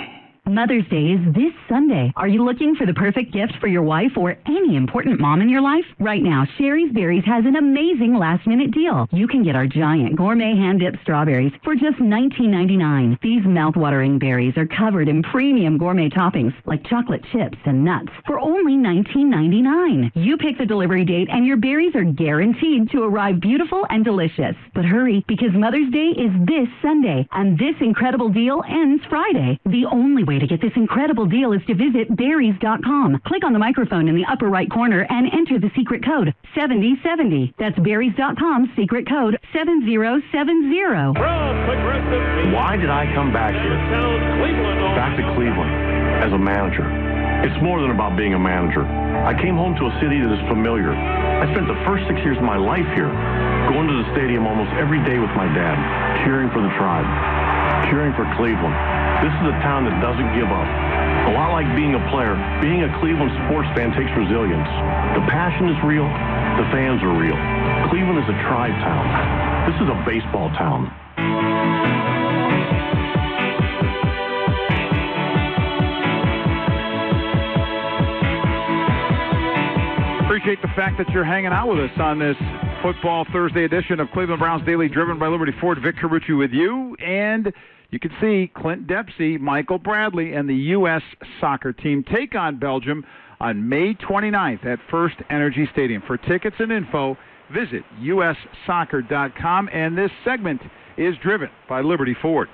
Mother's Day is this Sunday. Are you looking for the perfect gift for your wife or any important mom in your life? Right now, Sherry's Berries has an amazing last-minute deal. You can get our giant gourmet hand-dipped strawberries for just nineteen ninety-nine. These mouth-watering berries are covered in premium gourmet toppings like chocolate chips and nuts for only nineteen ninety-nine. You pick the delivery date and your berries are guaranteed to arrive beautiful and delicious. But hurry, because Mother's Day is this Sunday, and this incredible deal ends Friday. The only way to get this incredible deal is to visit berries dot com. Click on the microphone in the upper right corner and enter the secret code seventy seventy. That's berries dot com, secret code seven zero seven zero. Why did I come back here? Back to Cleveland as a manager. It's more than about being a manager. I came home to a city that is familiar. I spent the first six years of my life here, going to the stadium almost every day with my dad, cheering for the tribe, cheering for Cleveland. This is a town that doesn't give up. A lot like being a player, being a Cleveland sports fan takes resilience. The passion is real. The fans are real. Cleveland is a tribe town. This is a baseball town. Appreciate the fact that you're hanging out with us on this Football Thursday edition of Cleveland Browns Daily, driven by Liberty Ford. Vic Carucci with you, and you can see Clint Dempsey, Michael Bradley, and the U S soccer team take on Belgium on May twenty-ninth at First Energy Stadium. For tickets and info, visit U S soccer dot com, and this segment is driven by Liberty Ford.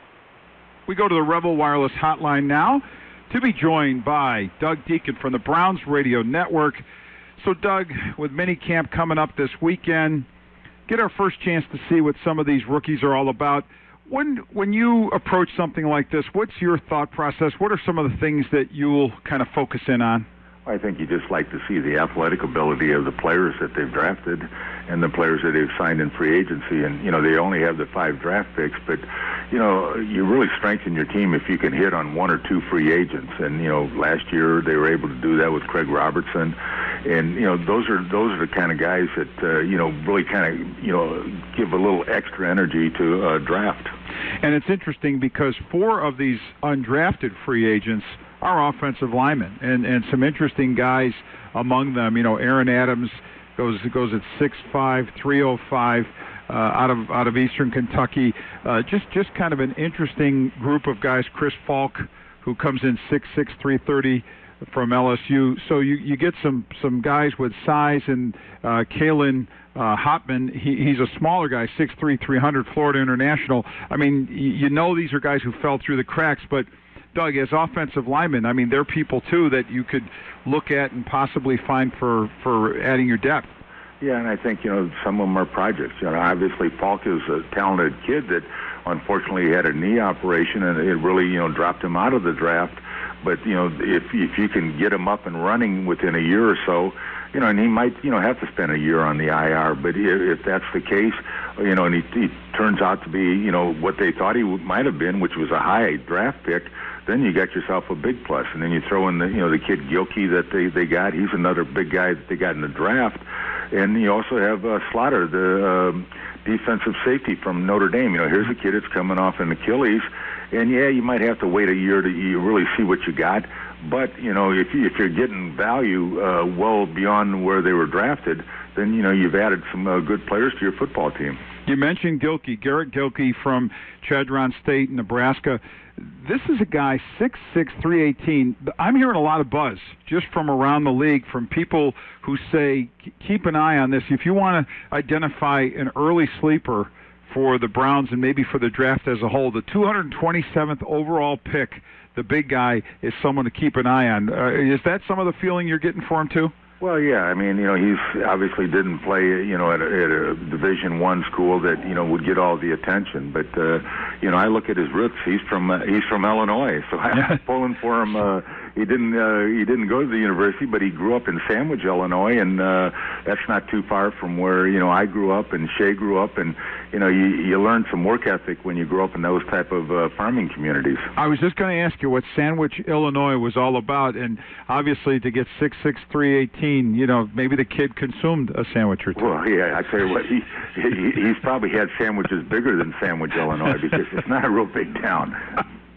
We go to the Rebel Wireless Hotline now to be joined by Doug Deacon from the Browns Radio Network. So, Doug, with minicamp coming up this weekend, get our first chance to see what some of these rookies are all about. When when you approach something like this, what's your thought process? What are some of the things that you'll kind of focus in on? I think you just like to see the athletic ability of the players that they've drafted and the players that they've signed in free agency. And, you know, they only have the five draft picks, but, you know, you really strengthen your team if you can hit on one or two free agents. And, you know, last year they were able to do that with Craig Robertson. And, you know, those are those are the kind of guys that, uh, you know, really kind of, you know, give a little extra energy to uh, draft. And it's interesting because four of these undrafted free agents are offensive linemen, and, and some interesting guys among them. You know, Aaron Adams goes goes at six five, three oh five uh, out of out of Eastern Kentucky. Uh, just just kind of an interesting group of guys. Chris Falk, who comes in six six, three thirty from L S U. So you, you get some some guys with size, and uh, Kalen uh, Hotman, he, he's a smaller guy, six three, three hundred, Florida International. I mean, you, you know these are guys who fell through the cracks, but Doug, as offensive linemen, I mean, they're people, too, that you could look at and possibly find for, for adding your depth. Yeah, and I think, you know, some of them are projects. You know, obviously, Falk is a talented kid that unfortunately had a knee operation, and it really, you know, dropped him out of the draft. But, you know, if if you can get him up and running within a year or so, you know, and he might, you know, have to spend a year on the I R. But if, if that's the case, you know, and he, he turns out to be, you know, what they thought he might have been, which was a high draft pick, then you got yourself a big plus. And then you throw in the, you know, the kid Gilkey that they, they got. He's another big guy that they got in the draft. And you also have uh, Slaughter, the uh, defensive safety from Notre Dame. You know, here's a kid that's coming off an Achilles. And, yeah, you might have to wait a year to you really see what you got. But, you know, if, you, if you're getting value uh, well beyond where they were drafted, then, you know, you've added some uh, good players to your football team. You mentioned Gilkey, Garrett Gilkey from Chadron State, Nebraska. This is a guy, six six, three eighteen. I'm hearing a lot of buzz just from around the league from people who say, keep an eye on this. If you want to identify an early sleeper for the Browns and maybe for the draft as a whole, the two hundred twenty-seventh overall pick, the big guy, is someone to keep an eye on. Uh, is that some of the feeling you're getting for him, too? Well, yeah. I mean, you know, he's obviously didn't play, you know, at a, at a Division One school that, you know, would get all the attention. But, uh, you know, I look at his roots. He's from uh, he's from Illinois, so I'm pulling for him. Uh, he didn't uh, he didn't go to the university, but he grew up in Sandwich, Illinois, and uh, that's not too far from where, you know, I grew up and Shea grew up, and you know, you you learn some work ethic when you grow up in those type of uh, farming communities. I was just going to ask you what Sandwich, Illinois was all about, and obviously to get six six, three eighteen, you know, maybe the kid consumed a sandwich or two. Well, yeah, I tell you what, he, he he's probably had sandwiches bigger than Sandwich, Illinois, because it's not a real big town.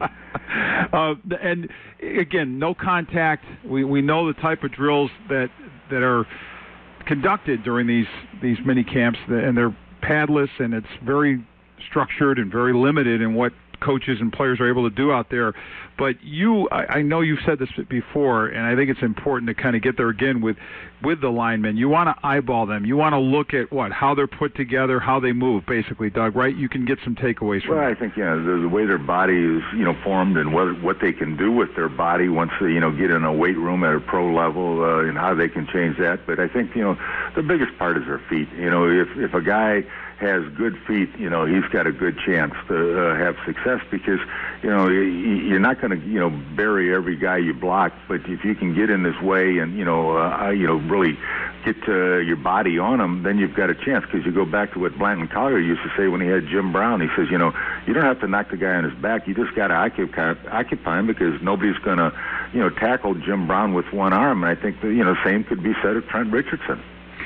uh, and again, no contact. We we know the type of drills that that are conducted during these these mini camps, and they're padless, and it's very structured and very limited in what coaches and players are able to do out there. But you, I, I know you've said this before, and I think it's important to kind of get there again with with the linemen. You want to eyeball them. You want to look at what, how they're put together, how they move, basically, Doug, right? You can get some takeaways from Well, that. I think, you know, the, the way their body is, you know, formed and what what they can do with their body once they, you know, get in a weight room at a pro level uh, and how they can change that. But I think, you know, the biggest part is their feet. You know, if, if a guy has good feet, you know, he's got a good chance to uh, have success because, you know, you're not going to, you know, bury every guy you block, but if you can get in his way and, you know, uh, you know, really get uh, your body on him, then you've got a chance because you go back to what Blanton Collier used to say when he had Jim Brown. He says, you know, you don't have to knock the guy on his back. You just got to occupy, occupy him because nobody's going to, you know, tackle Jim Brown with one arm. And I think, that, you know, same could be said of Trent Richardson.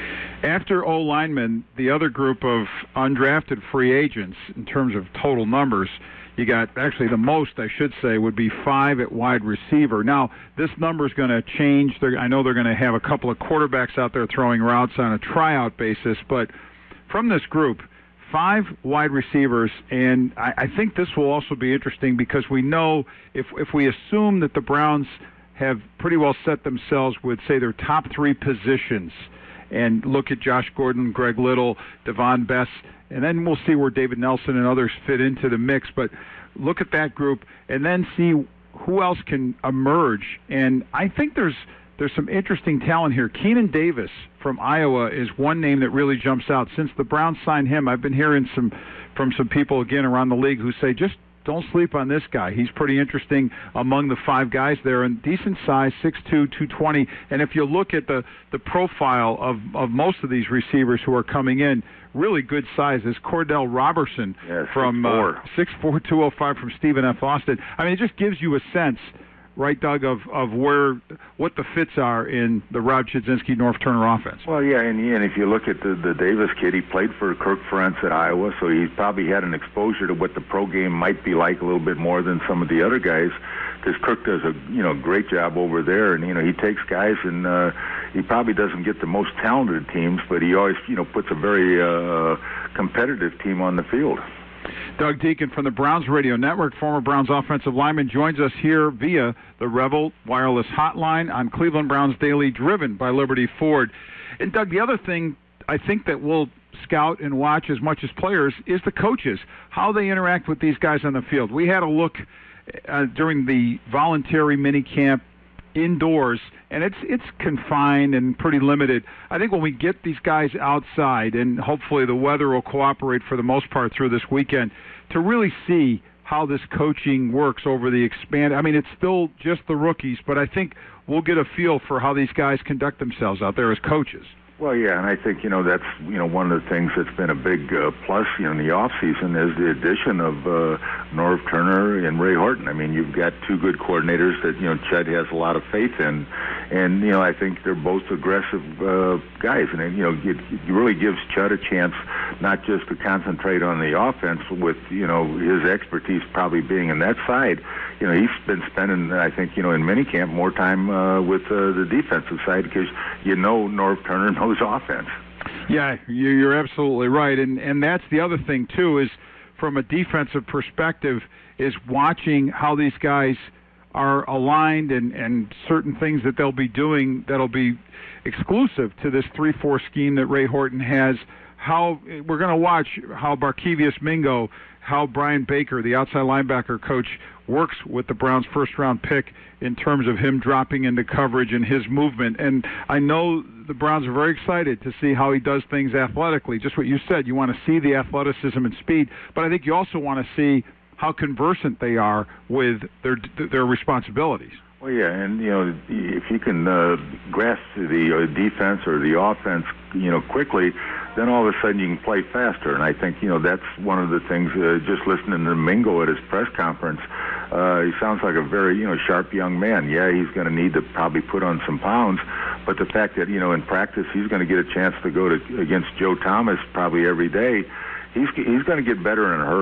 After O-linemen, the other group of undrafted free agents, in terms of total numbers, you got actually the most, I should say, would be five at wide receiver. Now, this number is going to change. They're, I know they're going to have a couple of quarterbacks out there throwing routes on a tryout basis, but from this group, five wide receivers, and I, I think this will also be interesting because we know if if we assume that the Browns have pretty well set themselves with, say, their top three positions, and look at Josh Gordon, Greg Little, Devon Bess, and then we'll see where David Nelson and others fit into the mix. But look at that group and then see who else can emerge. And I think there's there's some interesting talent here. Keenan Davis from Iowa is one name that really jumps out. Since the Browns signed him, I've been hearing some from some people, again, around the league who say just don't sleep on this guy. He's pretty interesting among the five guys there, and decent size, six two, two twenty. And if you look at the, the profile of, of most of these receivers who are coming in, really good size. Is Cordell Robertson yeah, from six four, two oh five from Stephen F. Austin. I mean, it just gives you a sense, right, Doug, of, of where what the fits are in the Rob Chudzinski, North Turner offense. Well, yeah, and, and if you look at the, the Davis kid, he played for Kirk Ferentz at Iowa, so he's probably had an exposure to what the pro game might be like a little bit more than some of the other guys, because Kirk does a you know great job over there, and you know he takes guys and uh, he probably doesn't get the most talented teams, but he always you know puts a very uh, competitive team on the field. Doug Deacon from the Browns Radio Network, former Browns offensive lineman, joins us here via the Rebel Wireless Hotline on Cleveland Browns Daily, driven by Liberty Ford. And, Doug, the other thing I think that we'll scout and watch as much as players is the coaches, how they interact with these guys on the field. We had a look uh, during the voluntary mini camp indoors, and it's it's confined and pretty limited. I think when we get these guys outside, and hopefully the weather will cooperate for the most part through this weekend, to really see how this coaching works over the expand. I mean, it's still just the rookies, but I think we'll get a feel for how these guys conduct themselves out there as coaches. Well, yeah, and I think, you know, that's, you know, one of the things that's been a big uh, plus, you know, in the offseason is the addition of uh, Norv Turner and Ray Horton. I mean, you've got two good coordinators that, you know, Ched has a lot of faith in. And, you know, I think they're both aggressive uh, guys. And, you know, it, it really gives Ched a chance not just to concentrate on the offense with, you know, his expertise probably being in that side. You know, he's been spending, I think, you know, in minicamp more time uh, with uh, the defensive side because, you know, Norv Turner knows offense. Yeah, you're absolutely right. And and that's the other thing, too, is from a defensive perspective, is watching how these guys are aligned and, and certain things that they'll be doing that'll be exclusive to this three four scheme that Ray Horton has. How we're going to watch how Barkevious Mingo, how Brian Baker, the outside linebacker coach, works with the Browns' first-round pick in terms of him dropping into coverage and his movement. And I know the Browns are very excited to see how he does things athletically. Just what you said, you want to see the athleticism and speed, but I think you also want to see how conversant they are with their their responsibilities. Well, yeah, and, you know, if you can uh, grasp the uh, defense or the offense, you know, quickly, then all of a sudden you can play faster. And I think, you know, that's one of the things, uh, just listening to Mingo at his press conference, uh, he sounds like a very, you know, sharp young man. Yeah, he's going to need to probably put on some pounds, but the fact that, you know, in practice he's going to get a chance to go to against Joe Thomas probably every day, he's he's going to get better in a hurry.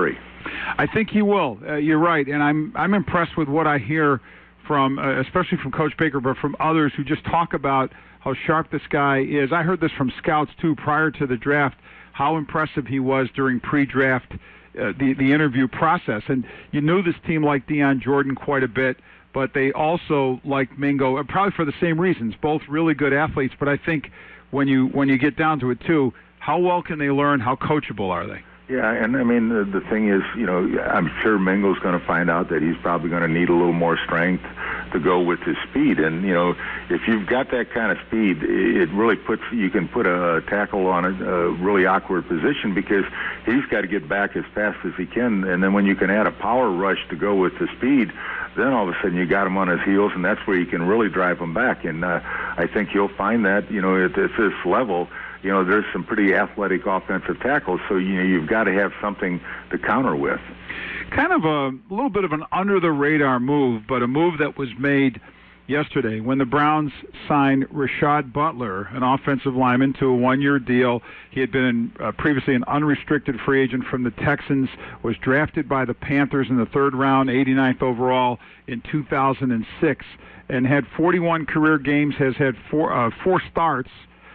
I think he will. Uh, you're right, and I'm I'm impressed with what I hear from, uh, especially from Coach Baker, but from others who just talk about how sharp this guy is. I heard this from scouts too prior to the draft, how impressive he was during pre-draft, uh, the the interview process. And you knew this team liked Deion Jordan quite a bit, but they also liked Mingo, probably for the same reasons. Both really good athletes, but I think when you when you get down to it too, how well can they learn? How coachable are they? Yeah, and I mean, the, the thing is, you know, I'm sure Mingo's going to find out that he's probably going to need a little more strength to go with his speed. And, you know, if you've got that kind of speed, it really puts, you can put a tackle on a, a really awkward position because he's got to get back as fast as he can. And then when you can add a power rush to go with the speed, then all of a sudden you got him on his heels, and that's where you can really drive him back. And uh, I think you'll find that, you know, at, at this level, you know, there's some pretty athletic offensive tackles, so you know you've got to have something to counter with. Kind of a, a little bit of an under-the-radar move, but a move that was made yesterday when the Browns signed Rashad Butler, an offensive lineman, to a one-year deal. He had been uh, previously an unrestricted free agent from the Texans, was drafted by the Panthers in the third round, eighty-ninth overall in two thousand six, and had forty-one career games, has had four, uh, four starts.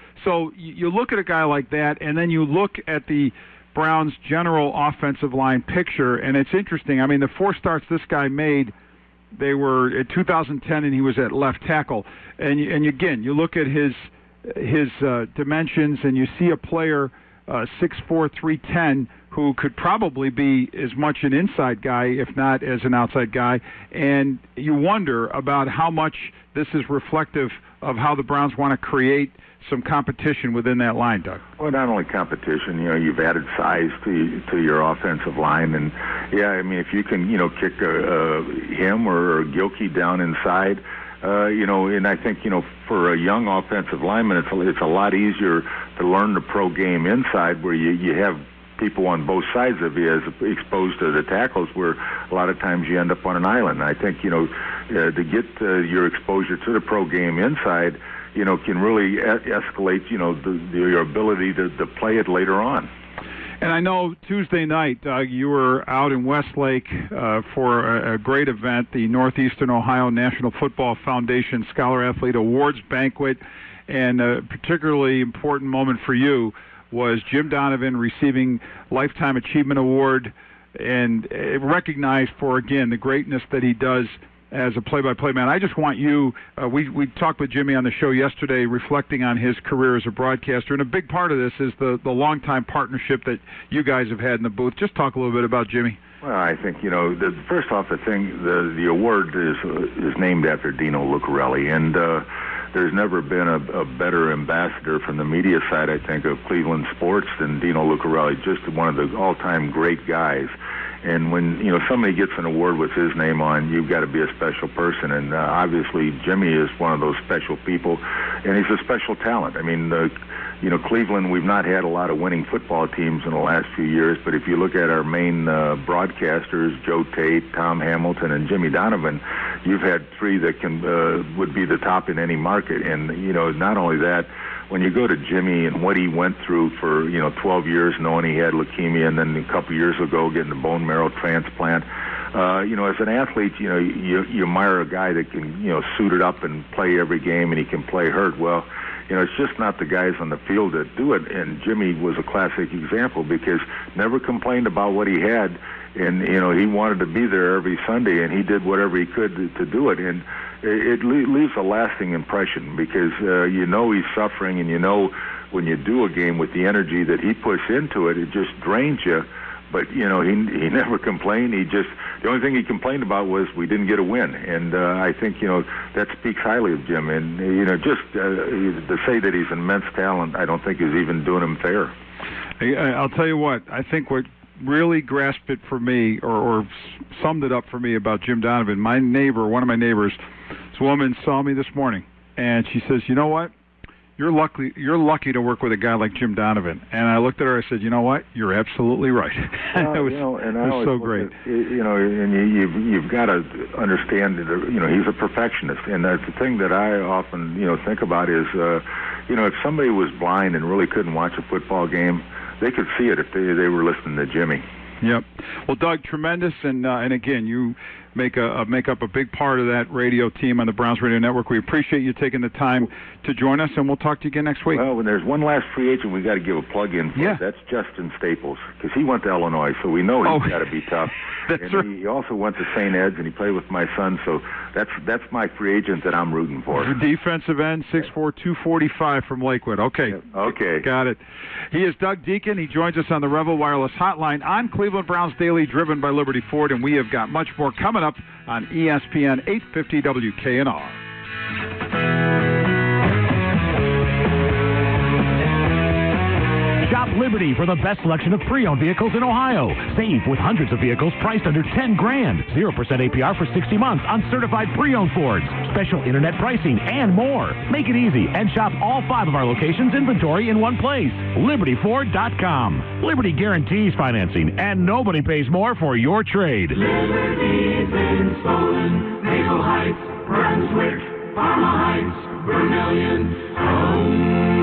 So you look at a guy like that, and then you look at the Browns' general offensive line picture, and it's interesting. I mean, the four starts this guy made, they were in two thousand ten, and he was at left tackle. And and again, you look at his his uh, dimensions, and you see a player uh, six four, three ten, who could probably be as much an inside guy, if not as an outside guy. And you wonder about how much this is reflective of how the Browns want to create some competition within that line, Doug. Well, not only competition, you know, you've added size to to your offensive line, and yeah, I mean, if you can, you know, kick uh, uh, him or, or Gilkey down inside, uh, you know, and I think, you know, for a young offensive lineman, it's a, it's a lot easier to learn the pro game inside, where you you have people on both sides of you as exposed to the tackles, where a lot of times you end up on an island. And I think, you know, uh, to get uh, your exposure to the pro game inside, you know, can really e- escalate, you know, the, the, your ability to, to play it later on. And I know Tuesday night, Doug, you were out in Westlake uh, for a, a great event, the Northeastern Ohio National Football Foundation Scholar Athlete Awards Banquet, and a particularly important moment for you was Jim Donovan receiving Lifetime Achievement Award and recognized for, again, the greatness that he does as a play-by-play man. I just want you, uh, we, we talked with Jimmy on the show yesterday reflecting on his career as a broadcaster, and a big part of this is the, the long-time partnership that you guys have had in the booth. Just talk a little bit about Jimmy. Well, I think, you know, the, first off, the thing, the, the award is uh, is named after Dino Lucarelli, and uh, there's never been a, a better ambassador from the media side, I think, of Cleveland sports than Dino Lucarelli, just one of the all-time great guys. And when, you know, somebody gets an award with his name on, you've got to be a special person. And uh, obviously Jimmy is one of those special people, and he's a special talent. I mean, uh, you know, Cleveland, we've not had a lot of winning football teams in the last few years, but if you look at our main uh, broadcasters, Joe Tate, Tom Hamilton, and Jimmy Donovan, you've had three that can uh, would be the top in any market. And, you know, not only that, when you go to Jimmy and what he went through for, you know, twelve years, knowing he had leukemia, and then a couple years ago getting a bone marrow transplant, uh, you know, as an athlete, you know, you, you admire a guy that can, you know, suit it up and play every game, and he can play hurt. Well, you know, it's just not the guys on the field that do it, and Jimmy was a classic example because never complained about what he had, and, you know, he wanted to be there every Sunday, and he did whatever he could to, to do it, and it leaves a lasting impression because uh, you know he's suffering, and you know when you do a game with the energy that he puts into it, it just drains you. But, you know, he he never complained. He just, the only thing he complained about was we didn't get a win. And uh, I think, you know, that speaks highly of Jim. And, you know, just uh, to say that he's an immense talent, I don't think is even doing him fair. I'll tell you what, I think what really grasped it for me, or, or summed it up for me about Jim Donovan, my neighbor, one of my neighbors, this woman saw me this morning, and she says, you know what? You're lucky. You're lucky to work with a guy like Jim Donovan. And I looked at her. I said, "You know what? You're absolutely right." Well, it was, you know, and it I was so look great. At, you know, and you, you've you've got to understand that, you know, he's a perfectionist, and that's the thing that I often, you know, think about is, uh, you know, if somebody was blind and really couldn't watch a football game, they could see it if they they were listening to Jimmy. Yep. Well, Doug, tremendous, and uh, and again, you make a, a make up a big part of that radio team on the Browns Radio Network. We appreciate you taking the time to join us, and we'll talk to you again next week. Well, when there's one last free agent we got to give a plug in for. Yeah. That's Justin Staples, because he went to Illinois, so we know he's Oh. got to be tough. That's and right. He also went to Saint Ed's, and he played with my son, so that's that's my free agent that I'm rooting for. Defensive end, six four, two forty-five from Lakewood. Okay. Okay. Got it. He is Doug Deacon. He joins us on the Rebel Wireless Hotline on Cleveland Browns Daily, driven by Liberty Ford, and we have got much more coming up on E S P N eight fifty W K N R. Shop Liberty for the best selection of pre-owned vehicles in Ohio. Save with hundreds of vehicles priced under ten grand. zero percent A P R for sixty months on certified pre-owned Fords. Special internet pricing and more. Make it easy and shop all five of our locations' inventory in one place. Liberty Ford dot com. Liberty guarantees financing, and nobody pays more for your trade. Liberty's been stolen. Maple Heights, Brunswick, Parma Heights, Vermillion, home.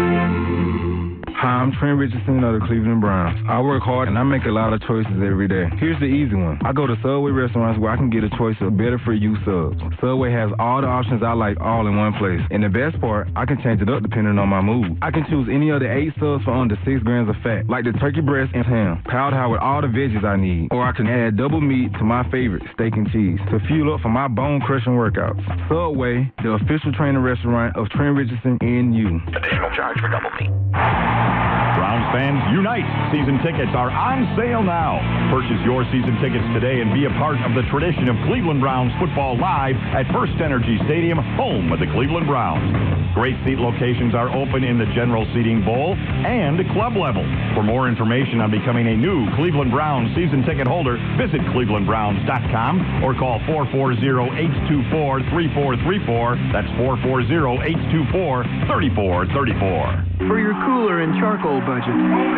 Hi, I'm Trent Richardson of the Cleveland Browns. I work hard and I make a lot of choices every day. Here's the easy one. I go to Subway restaurants where I can get a choice of better for you subs. Subway has all the options I like all in one place. And the best part, I can change it up depending on my mood. I can choose any of the eight subs for under six grams of fat, like the turkey breast and ham, piled high with all the veggies I need. Or I can add double meat to my favorite, steak and cheese, to fuel up for my bone-crushing workouts. Subway, the official training restaurant of Trent Richardson and you. Additional charge for double meat. Browns fans, unite! Season tickets are on sale now. Purchase your season tickets today and be a part of the tradition of Cleveland Browns football live at First Energy Stadium, home of the Cleveland Browns. Great seat locations are open in the general seating bowl and club level. For more information on becoming a new Cleveland Browns season ticket holder, visit cleveland browns dot com or call four four zero, eight two four, three four three four. That's four four zero, eight two four, three four three four. For your cooler and charcoal budget.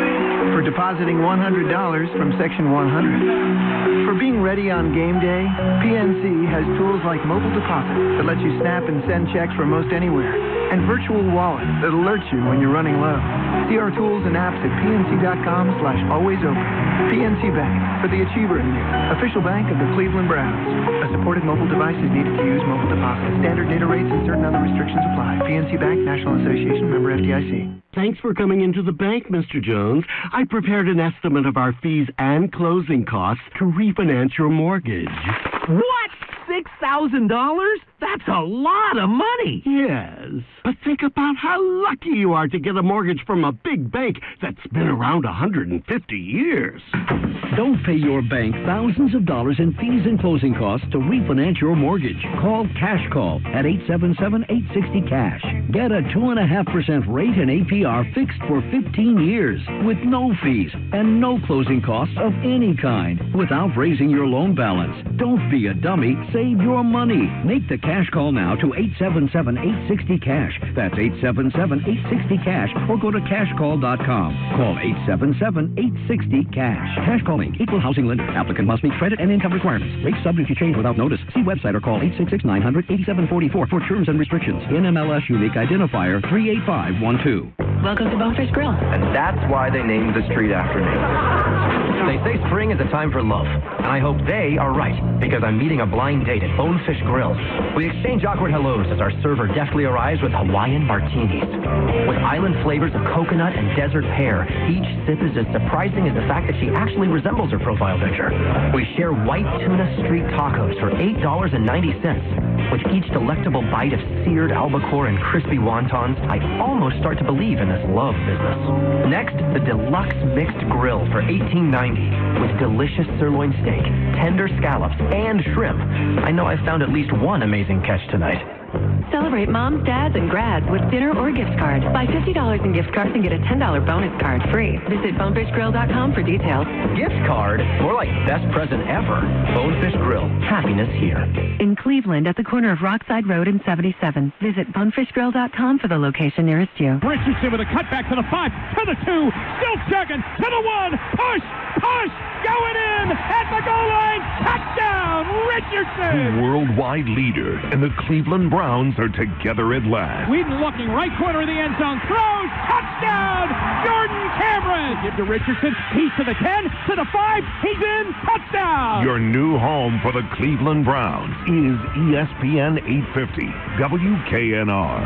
For depositing one hundred dollars from Section one hundred. For being ready on game day, P N C has tools like mobile deposit that lets you snap and send checks from most anywhere, and virtual wallet that alerts you when you're running low. See our tools and apps at pnc.com slash always open. P N C Bank, for the achiever in you. Official bank of the Cleveland Browns. A supported mobile device is needed to use mobile deposit. Standard data rates and certain other restrictions apply. P N C Bank, National Association, member F D I C. Thanks for coming into the bank, Mister Jones. I prepared an estimate of our fees and closing costs to refinance your mortgage. What? six thousand dollars? That's a lot of money. Yes, but think about how lucky you are to get a mortgage from a big bank that's been around one hundred fifty years. Don't pay your bank thousands of dollars in fees and closing costs to refinance your mortgage. Call Cash Call at eight seven seven, eight six zero, cash. Get a two point five percent rate and A P R fixed for fifteen years with no fees and no closing costs of any kind without raising your loan balance. Don't be a dummy. Save your money. Make the Cash Call now to eight seven seven, eight six zero, cash. That's eight seven seven, eight six zero, cash, or go to cash call dot com. Call eight seven seven, eight six zero, cash. Cash Call Incorporated. Equal housing lender. Applicant must meet credit and income requirements. Rates subject to change without notice. See website or call eight six six, nine hundred, eighty-seven forty-four for terms and restrictions. N M L S unique identifier three eight five one two. Welcome to Bonefish Grill. And that's why they named the street after me. They say spring is a time for love, and I hope they are right, because I'm meeting a blind date at Bonefish Grill. We exchange awkward hellos as our server deftly arrives with Hawaiian martinis. With island flavors of coconut and desert pear, each sip is as surprising as the fact that she actually resembles her profile picture. We share white tuna street tacos for eight dollars and ninety cents. With each delectable bite of seared albacore and crispy wontons, I almost start to believe in this love business. Next, the deluxe mixed grill for eighteen ninety with delicious sirloin steak, tender scallops, and shrimp. I know I've found at least one amazing catch tonight. Celebrate moms, dads, and grads with dinner or gift card. Buy fifty dollars in gift cards and get a ten dollars bonus card free. Visit bonefish grill dot com for details. Gift card? More like best present ever. Bonefish Grill. Happiness here. In Cleveland at the corner of Rockside Road and seventy-seven. Visit bonefish grill dot com for the location nearest you. Richardson with a cutback to the five, to the two, still checking, to the one, push, push, going in, at the goal line, touchdown, Richardson! The worldwide leader and the Cleveland Browns are together at last. Whedon looking, right corner of the end zone, throws, touchdown, Jordan Cameron! Give to Richardson, he's to the ten, to the five, he's in, touchdown! Your new home for the Cleveland Browns is E S P N eight fifty W K N R.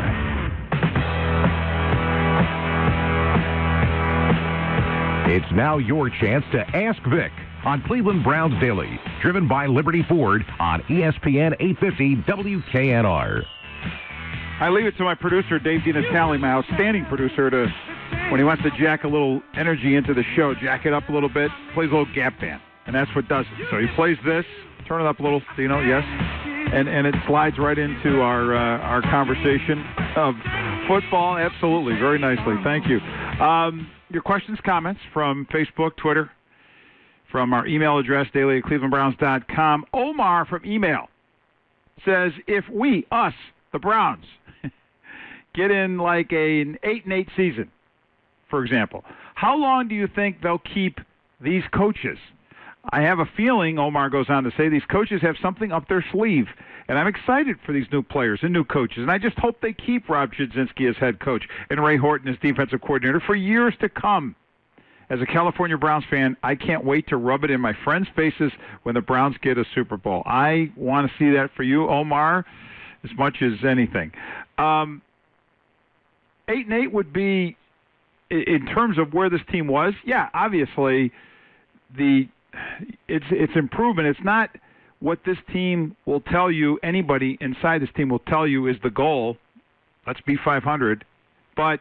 It's now your chance to Ask Vic on Cleveland Browns Daily, driven by Liberty Ford on E S P N eight fifty W K N R. I leave it to my producer, Dave DiNatale, my outstanding producer, to, when he wants to jack a little energy into the show, jack it up a little bit, plays a little gap band, and that's what does it. So he plays this, turn it up a little, Dino, yes, and and it slides right into our uh, our conversation of football, absolutely, very nicely. Thank you. Um, your questions, comments from Facebook, Twitter, from our email address, daily at cleveland browns dot com. Omar from email says, if we, us, the Browns, get in like a, an eight and eight season, for example, how long do you think they'll keep these coaches? I have a feeling, Omar goes on to say, these coaches have something up their sleeve, and I'm excited for these new players and new coaches, and I just hope they keep Rob Chudzinski as head coach and Ray Horton as defensive coordinator for years to come. As a California Browns fan, I can't wait to rub it in my friends' faces when the Browns get a Super Bowl. I want to see that for you, Omar, as much as anything. Um, eight and eight would be, in terms of where this team was, yeah, obviously, the it's it's improvement. It's not what this team will tell you, anybody inside this team will tell you is the goal. Let's be five hundred. But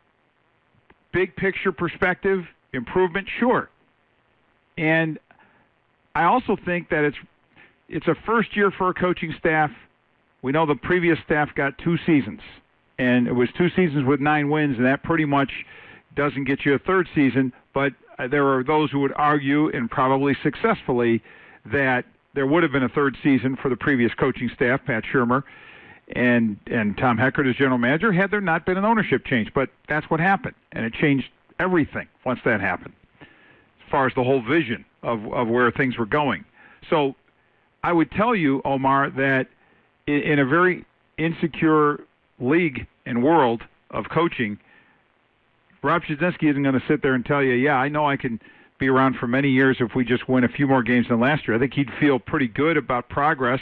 big picture perspective, improvement, sure. And I also think that it's it's a first year for a coaching staff. We know the previous staff got two seasons, and it was two seasons with nine wins, and that pretty much doesn't get you a third season. But there are those who would argue, and probably successfully, that there would have been a third season for the previous coaching staff, Pat Shurmur and and Tom Heckert as general manager, had there not been an ownership change. But that's what happened, and it changed everything once that happened, as far as the whole vision of, of where things were going. So I would tell you, Omar, that in, in a very insecure league and world of coaching, Rob Chudzinski isn't going to sit there and tell you, yeah, I know I can be around for many years if we just win a few more games than last year. I think he'd feel pretty good about progress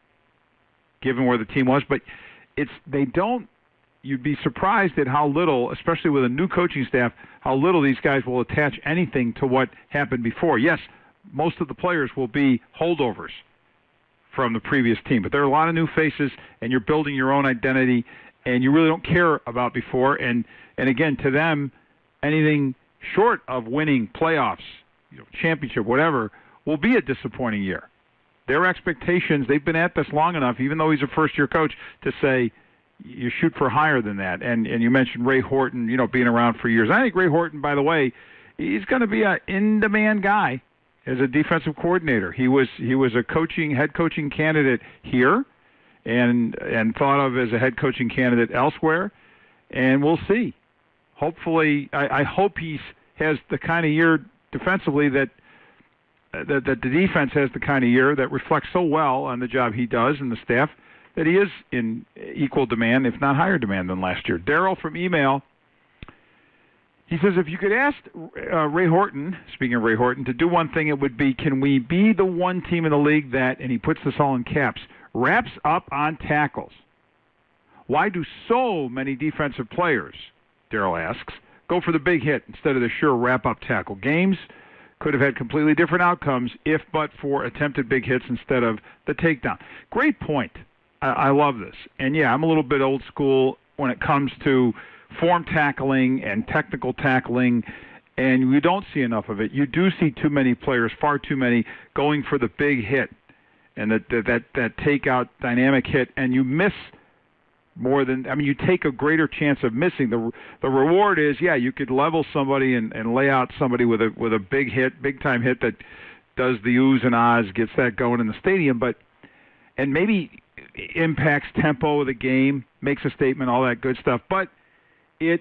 given where the team was. But it's they don't – you'd be surprised at how little, especially with a new coaching staff, how little these guys will attach anything to what happened before. Yes, most of the players will be holdovers from the previous team, but there are a lot of new faces, and you're building your own identity, and you really don't care about before. And, and again, to them, anything short of winning playoffs, you know, championship, whatever, will be a disappointing year. Their expectations, they've been at this long enough, even though he's a first-year coach, to say you shoot for higher than that. And and you mentioned Ray Horton, you know, being around for years. I think Ray Horton, by the way, he's going to be an in-demand guy as a defensive coordinator. He was he was a coaching head coaching candidate here, and and thought of as a head coaching candidate elsewhere. And we'll see. Hopefully, I, I hope he has the kind of year defensively that. That, that the defense has the kind of year that reflects so well on the job he does and the staff that he is in equal demand, if not higher demand than last year. Daryl from email, he says, if you could ask uh, Ray Horton, speaking of Ray Horton, to do one thing, it would be, can we be the one team in the league that, and he puts this all in caps, wraps up on tackles? Why do so many defensive players, Daryl asks, go for the big hit instead of the sure wrap-up tackle? Games could have had completely different outcomes if but for attempted big hits instead of the takedown. Great point. I, I love this. And, yeah, I'm a little bit old school when it comes to form tackling and technical tackling, and we don't see enough of it. You do see too many players, far too many, going for the big hit and that that, that, that takeout dynamic hit, and you miss more than, I mean, you take a greater chance of missing. The the reward is, yeah, you could level somebody and, and lay out somebody with a with a big hit, big time hit that does the oohs and ahs, gets that going in the stadium, but and maybe impacts tempo of the game, makes a statement, all that good stuff. But it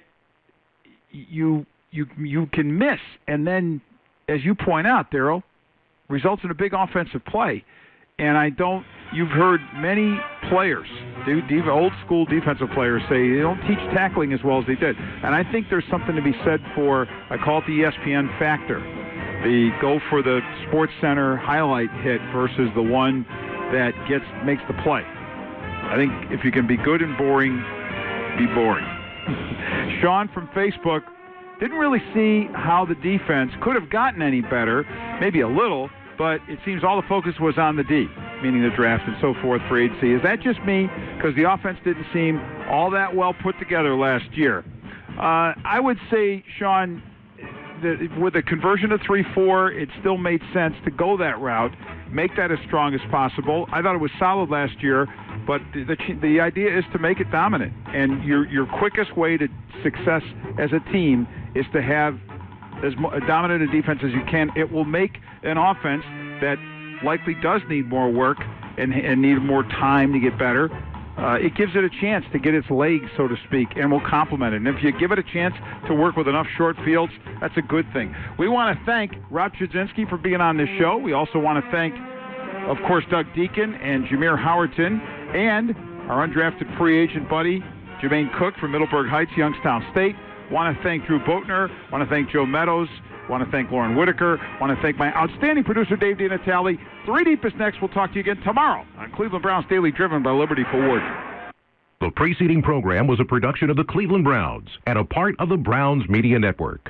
you you you can miss, and then, as you point out, Daryl, results in a big offensive play. And I don't, you've heard many players, old school defensive players, say they don't teach tackling as well as they did. And I think there's something to be said for, I call it the E S P N factor. the go for the Sports Center highlight hit versus the one that gets makes the play. I think if you can be good and boring, be boring. Sean from Facebook didn't really see how the defense could have gotten any better, maybe a little, but it seems all the focus was on the D, meaning the draft and so forth for agency. Is that just me? Because the offense didn't seem all that well put together last year. Uh, I would say, Sean, that with the conversion to three four, it still made sense to go that route, make that as strong as possible. I thought it was solid last year, but the, the, the idea is to make it dominant. And your your quickest way to success as a team is to have as dominant a defense as you can. It will make an offense that likely does need more work and, and need more time to get better. Uh, it gives it a chance to get its legs, so to speak, and will complement it. And if you give it a chance to work with enough short fields, that's a good thing. We want to thank Rob Chudzinski for being on this show. We also want to thank, of course, Doug Deacon and Jameer Howerton, and our undrafted free agent buddy, Jermaine Cook from Middleburg Heights, Youngstown State. Want to thank Drew Boatner. Want to thank Joe Meadows. Want to thank Lauren Whitaker. Want to thank my outstanding producer, Dave DiNatale. Three Deep is next. We'll talk to you again tomorrow on Cleveland Browns Daily, driven by Liberty Ford. The preceding program was a production of the Cleveland Browns and a part of the Browns Media Network.